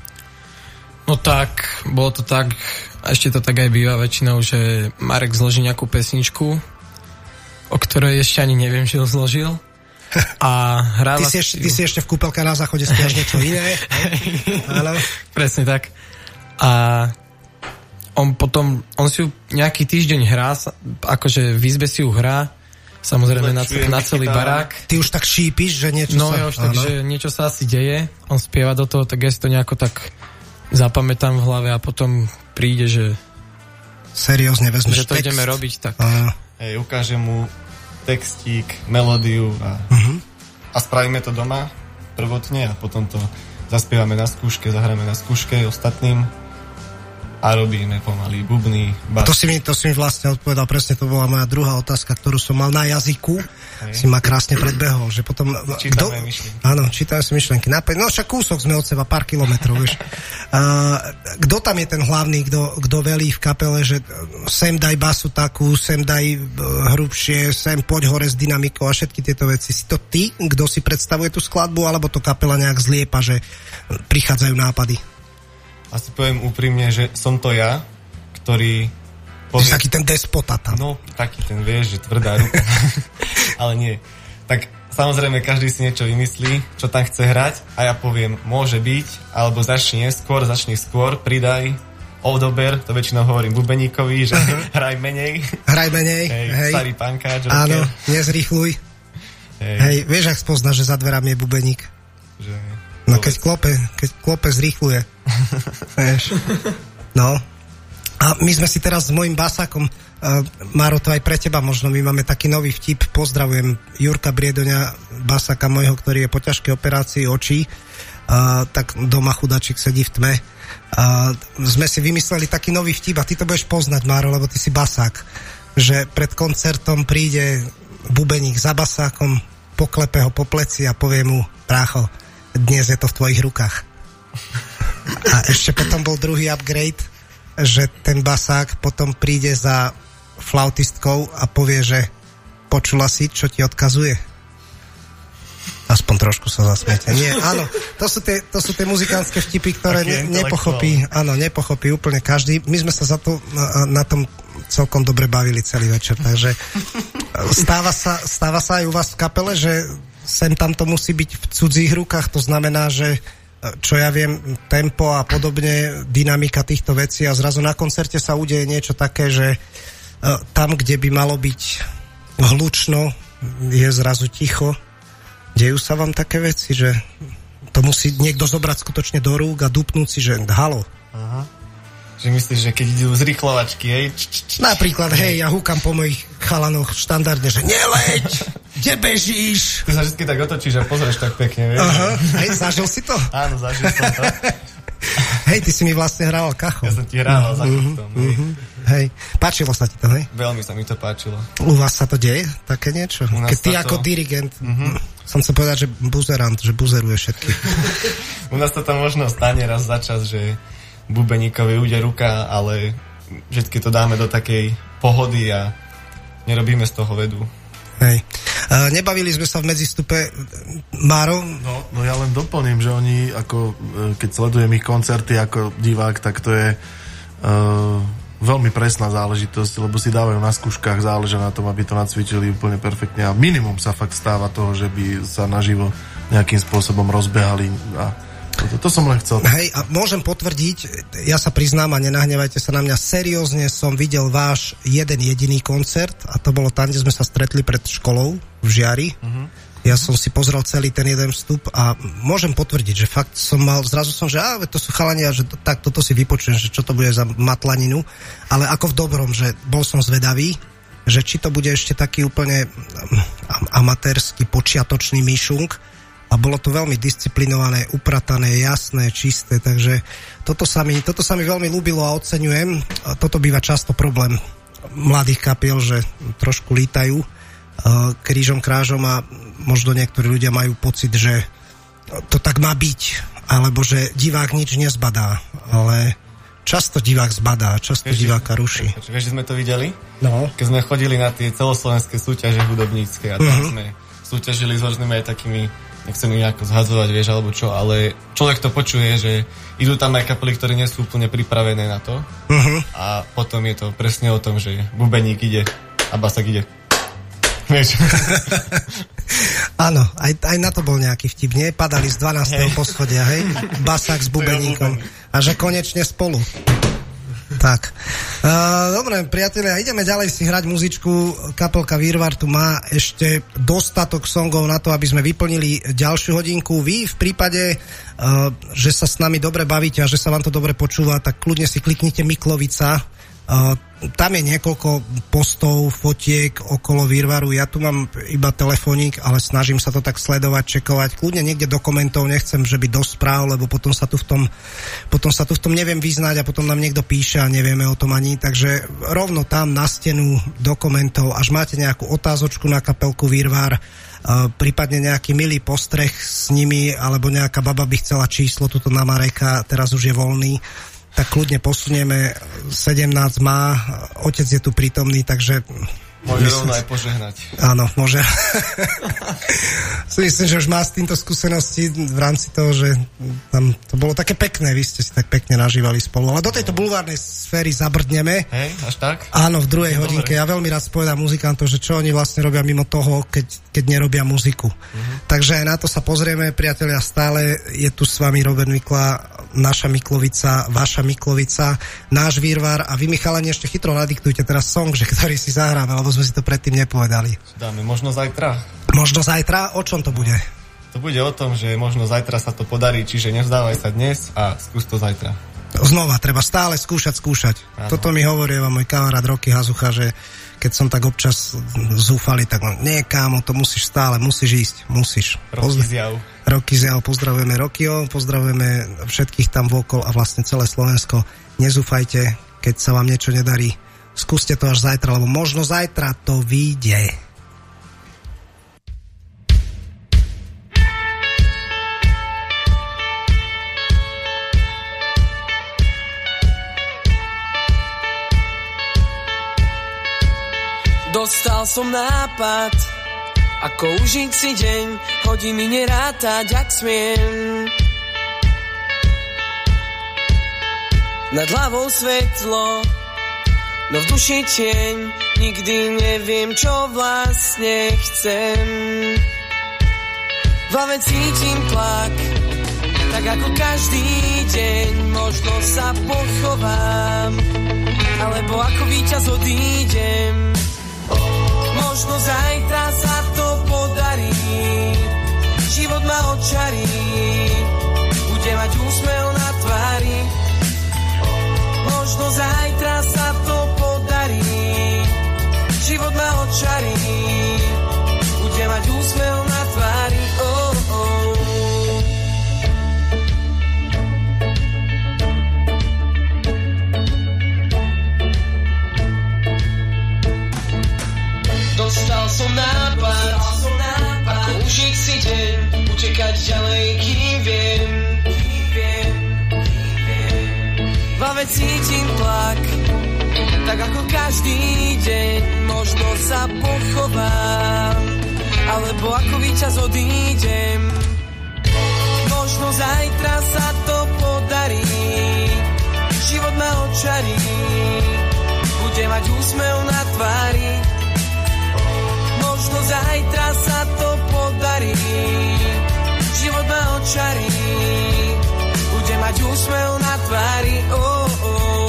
No tak, bolo to tak, a ešte to tak aj býva väčšinou, že Marek zloží nejakú pesničku, o ktorej ešte ani neviem, že ho zložil. A hráva... Ty si, ešte, ty si ešte v kúpelke na záchode spievaš niečo iné. Áno. Presne tak. A on potom, on si ju nejaký týždeň hrá, akože v izbe si ju hrá, samozrejme na, na celý barák. Ty už tak šípiš, že niečo no, sa... No ja už tak, že niečo sa asi deje, on spieva do toho, tak ja si to nejako tak zapamätám v hlave a potom príde, že... Seriózne vezmeš že to text. ideme robiť, tak... A... Hej, ukážem mu textík, melódiu a, uh-huh. a spravíme to doma. prvotne a potom to zaspievame na skúške, zahráme na skúške ostatným a robíme pomaly bubny, bas. To si, mi, to si mi vlastne odpovedal, presne to bola moja druhá otázka, ktorú som mal na jazyku. Hej. Si ma krásne predbehol, že potom... Čítame kdo, myšlienky. Áno, čítame si myšlienky. Nápad, no však kúsok sme od seba, pár kilometrov, vieš. Uh, kto tam je ten hlavný, kto, kto velí v kapele, že sem daj basu takú, sem daj hrubšie, sem poď hore s dynamikou a všetky tieto veci. Si to ty, kto si predstavuje tú skladbu, alebo to kapela nejak zliepa, že prichádzajú nápady? Asi poviem úprimne, že som to ja, ktorý... Povie... Taký ten despota tam. No, taký ten, vieš, že tvrdá ruka. Ale nie. Tak samozrejme, každý si niečo vymyslí, čo tam chce hrať a ja poviem, môže byť, alebo začni neskôr, začni skôr, pridaj, odober, to väčšinou hovorím bubeníkovi, že uh-huh. hraj menej. Hraj menej, hej. hej. Starý pankáč. Áno, nezrýchluj. Hej. hej, vieš, ak spoznáš, že za dverami je bubeník? Že... No keď klope, keď klope, zrýchluje. Vieš. No. A my sme si teraz s mojím basákom, uh, Máro, to aj pre teba možno, my máme taký nový vtip, pozdravujem Jurka Briedoňa, basáka mojho, ktorý je po ťažkej operácii očí, uh, tak doma chudáčik sedí v tme. Uh, sme si vymysleli taký nový vtip a ty to budeš poznať, Máro, lebo ty si basák, že pred koncertom príde bubeník za basákom, poklepe ho po pleci a povie mu, brácho, dnes je to v tvojich rukách. A ešte potom bol druhý upgrade, že ten basák potom príde za flautistkou a povie, že počula si, čo ti odkazuje? Aspoň trošku sa zasmiete. Nie, áno, to sú tie, to sú tie muzikánske vtipy, ktoré ne, nepochopí, áno, nepochopí úplne každý. My sme sa za to na, na tom celkom dobre bavili celý večer, takže stáva sa, stáva sa aj u vás v kapele, že sem tam to musí byť v cudzích rukách, to znamená, že čo ja viem, tempo a podobne, dynamika týchto vecí a zrazu na koncerte sa udeje niečo také, že tam, kde by malo byť hlučno, je zrazu ticho. Dejú sa vám také veci, že to musí niekto zobrať skutočne do rúk a dupnúť si, že halo. Aha. Že myslíš, že keď idú z rýchlovačky, hej? Napríklad, hej, ja húkam po mojich chalanoch štandardne, že neleď, kde bežíš? Ty sa vždy tak otočíš a pozrieš tak pekne, vieš? Aha, hej, zažil si to? Áno, zažil som to. Hej, ty si mi vlastne hrával kachom. Ja som ti hrával za chrbtom. Uh-huh, uh-huh. Hej, páčilo sa ti to, hej? Veľmi sa mi to páčilo. U vás sa to deje, také niečo? Keď ty to... ako dirigent, uh-huh. som chcel povedať, že buzerant, že buzeruje všetky. U nás to tam možno stane raz za čas, že bubeníkovi ujde ruka, ale vždy to dáme do takej pohody a nerobíme z toho vedu. Hej. Uh, nebavili sme sa v medzistupe. Máro? No, no ja len doplním, že oni, ako keď sledujem ich koncerty ako divák, tak to je uh, veľmi presná záležitosť, lebo si dávajú na skúškach, záleží na tom, aby to nacvičili úplne perfektne a minimum sa fakt stáva toho, že by sa naživo nejakým spôsobom rozbehali a To, to som len chcel. Hej, a môžem potvrdiť, ja sa priznám a nenahnevajte sa na mňa, seriózne som videl váš jeden jediný koncert a to bolo tam, kde sme sa stretli pred školou v Žiari. Uh-huh. Ja som si pozrel celý ten jeden vstup a môžem potvrdiť, že fakt som mal, zrazu som, že á, to sú chalania, že to, tak toto si vypočujem, že čo to bude za matlaninu, ale ako v dobrom, že bol som zvedavý, že či to bude ešte taký úplne amatérsky, počiatočný myšunk. A bolo to veľmi disciplinované, upratané, jasné, čisté, takže toto sa mi, toto sa mi veľmi ľúbilo a oceňujem. A toto býva často problém mladých kapiel, že trošku lítajú uh, krížom krážom a možno niektorí ľudia majú pocit, že to tak má byť, alebo že divák nič nezbadá, ale často divák zbadá, často vieš, diváka ruší. Vieš, že sme to videli? No. Keď sme chodili na tie celoslovenské súťaže hudobnícke a tam uh-huh. sme súťažili s rôznymi aj takými, nechcem ich nejako zhadzovať, vieš, alebo čo, ale človek to počuje, že idú tam aj kapely, ktoré nie sú úplne pripravené na to uh-huh. a potom je to presne o tom, že bubeník ide a basák ide. Vieš? Áno, aj, aj na to bol nejaký vtip, nie? Padali z dvanásteho poschodia, hej? Basák s bubeníkom. A že konečne spolu. Tak. Uh, dobre, priatelia, ideme ďalej si hrať muzičku. Kapelka Výrvar tu má ešte dostatok songov na to, aby sme vyplnili ďalšiu hodinku. Vy v prípade, uh, že sa s nami dobre bavíte a že sa vám to dobre počúva, tak kľudne si kliknite Miklovica Uh, tam je niekoľko postov, fotiek okolo výrvaru. Ja tu mám iba telefónik, ale snažím sa to tak sledovať, čekovať. Kľudne niekde do komentov, nechcem, že by do správ, lebo potom sa tu v tom potom sa tu v tom neviem vyznať a potom nám niekto píše a nevieme o tom ani. Takže rovno tam na stenu do komentov, až máte nejakú otázočku na kapelku Výrvar, Uh, prípadne nejaký milý postreh s nimi, alebo nejaká baba by chcela číslo tuto na Mareka, teraz už je voľný, tak kľudne posunieme. sedemnásť má, otec je tu prítomný, takže môže rovno aj požehnať. Áno, môže. Si myslím, že už má s týmto skúsenosti v rámci toho, že tam to bolo také pekné, vy ste si tak pekne nažívali spolu. Ale do tejto bulvárnej sféry zabrdneme. Hej, až tak? Áno, v druhej Dobre. hodinke. Ja veľmi rád spovedám muzikantov, že čo oni vlastne robia mimo toho, keď, keď nerobia muziku. Uh-huh. Takže aj na to sa pozrieme, priatelia, stále je tu s vami Robert Mikla, naša Miklovica, vaša Miklovica, náš Výrvar a vy, Michalani, ešte chytro nadiktujte teraz song, že ktorý si zahráme, lebo sme si to predtým nepovedali. Dáme možno zajtra. Možno zajtra? O čom to bude? To bude o tom, že možno zajtra sa to podarí, čiže nevzdávaj sa dnes a skús to zajtra. Znova, treba stále skúšať, skúšať. Áno. Toto mi hovorí môj kamarát Roky Hazucha, že keď som tak občas zúfali, tak on, nie kámo, to musíš stále, musíš ísť, musíš. Roky zjav. Roky zjav, pozdravujeme Rokyho, pozdravujeme všetkých tam vokol a vlastne celé Slovensko. Nezúfajte, keď sa vám niečo nedarí. Skúste to až zajtra, lebo možno zajtra to vyjde. Dostal som nápad, ako užiť si deň, hodiny nerátať, ak smiem. Nad hlavou svetlo, no v duši tieň, nikdy neviem, čo vlastne chcem. V hlave cítim tlak, tak ako každý deň, možno sa pochovám, alebo ako víťaz odídem. Možno zajtra sa to podarí, život ma očarí, bude mať úsmev na tvári. Možno zajtra sa to podarí, život ma očarí, bude mať úsmev na tvári. Oh, oh. Dostal som nápad, ako užiť si deň, utekať ďalej, kým viem. V hlave cítim tlak, tak ako každý deň, možno sa pochovám, alebo ako víťaz odídem. Možno zajtra sa to podarí, život ma očarí, bude mať úsmev na tvári. Možno zajtra sa to podarí, život ma očarí, bude mať úsmev na tvári. Oh, oh.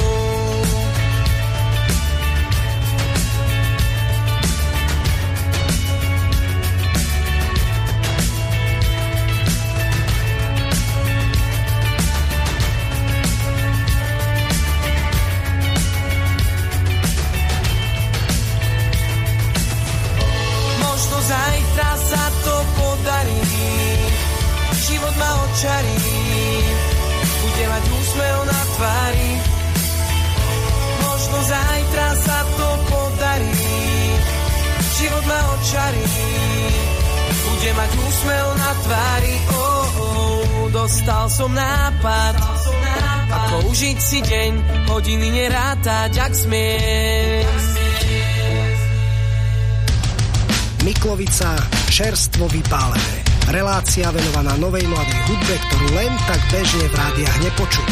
Zajtra sa to podarí, život ma očarí, bude mať úsmev na tvári. Možno zajtra sa to podarí, život ma očarí, bude mať úsmev na tvári. Oh, oh, dostal som nápad, ako užiť si deň, hodiny nerátať, ak smiem. Miklovica, čerstvo vypálené. Relácia venovaná novej mladej hudbe, ktorú len tak bežne v rádiách nepočuť.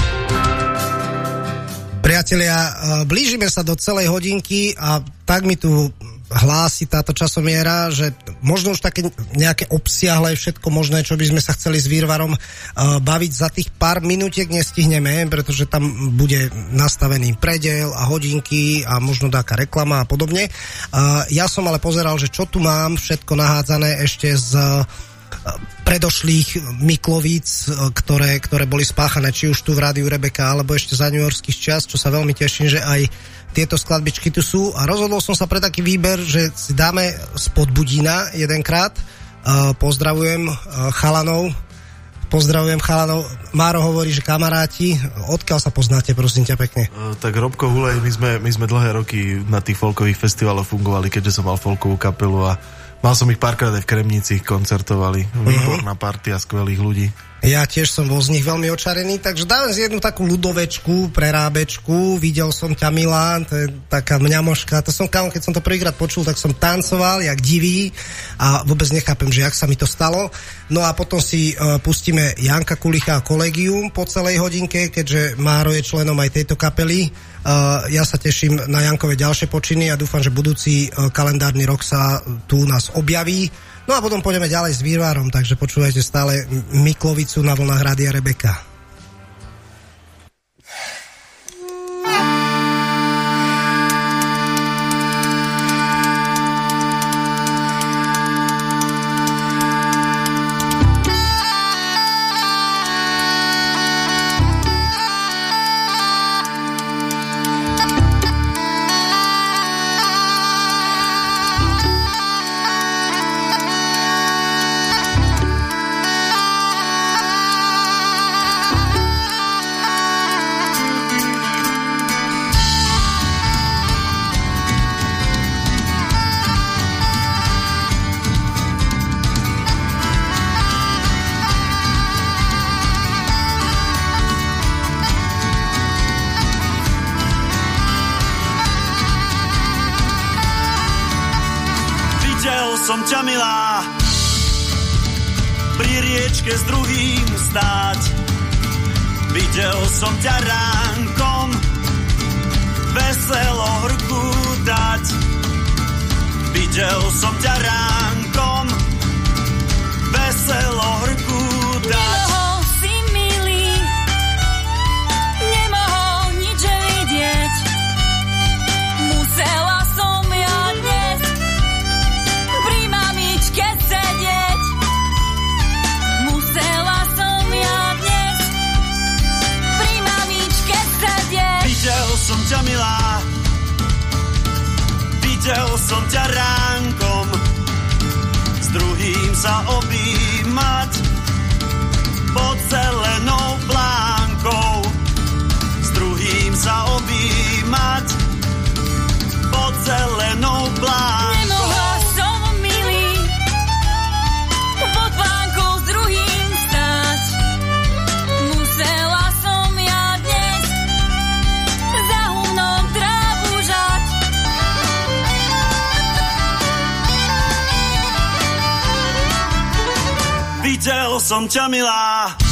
Priatelia, blížime sa do celej hodinky a tak mi tu hlási táto časomiera, že možno už také nejaké obsiahle všetko možné, čo by sme sa chceli s Výrvarom uh, baviť za tých pár minútiek nestihneme, pretože tam bude nastavený prediel a hodinky a možno taká reklama a podobne. Uh, ja som ale pozeral, že čo tu mám všetko nahádzané ešte z predošlých Miklovíc, ktoré, ktoré boli spáchané či už tu v rádiu Rebeka, alebo ešte za newyorských čas, čo sa veľmi teším, že aj tieto skladbičky tu sú. A rozhodol som sa pre taký výber, že si dáme spod Budína jedenkrát. Pozdravujem chalanov. Pozdravujem chalanov. Máro hovorí, že kamaráti. Odkiaľ sa poznáte, prosím ťa pekne? Uh, tak Robko Hulej, my sme, my sme dlhé roky na tých folkových festivaloch fungovali, keďže som mal folkovú kapelu a mal som ich párkrát aj v Kremnici, koncertovali. Výborná partia skvelých ľudí. Ja tiež som bol z nich veľmi očarený, takže dávam si jednu takú ľudovečku, prerábečku. Videl som ťa, Milan, to je taká mňamoška. To som, keď som to prvýkrát počul, tak som tancoval, jak divý a vôbec nechápem, že jak sa mi to stalo. No a potom si uh, pustíme Janka Kulicha a Kolegium po celej hodinke, keďže Máro je členom aj tejto kapely. Uh, ja sa teším na Jankové ďalšie počiny a dúfam, že budúci uh, kalendárny rok sa tu nás objaví. No a potom pôjdeme ďalej s Výrvarom, takže počúvajte stále Miklovicu na vlnách Rádia Rebeka. Som ťa milá, pri riečke s druhým stáť. Videl som ťa ránkom, veselo hrku dať. Videl som ťa ránkom, veselo hrku dať. Nemohol si milý, nemohol nič vidieť. Musela som ja dnes pri mamičke sedieť. Musela som ja dnes pri mamičke sedieť. Videl som ťa milá, videl som ťa ránkom, s druhým sa objímať pod zelenou plánkou. S druhým sa objímať pod zelenou plánkou. Nemohla som milý pod plánkou s druhým stáť. Musela som ja dnes za humnom trávu žať. Videl som ťa milá,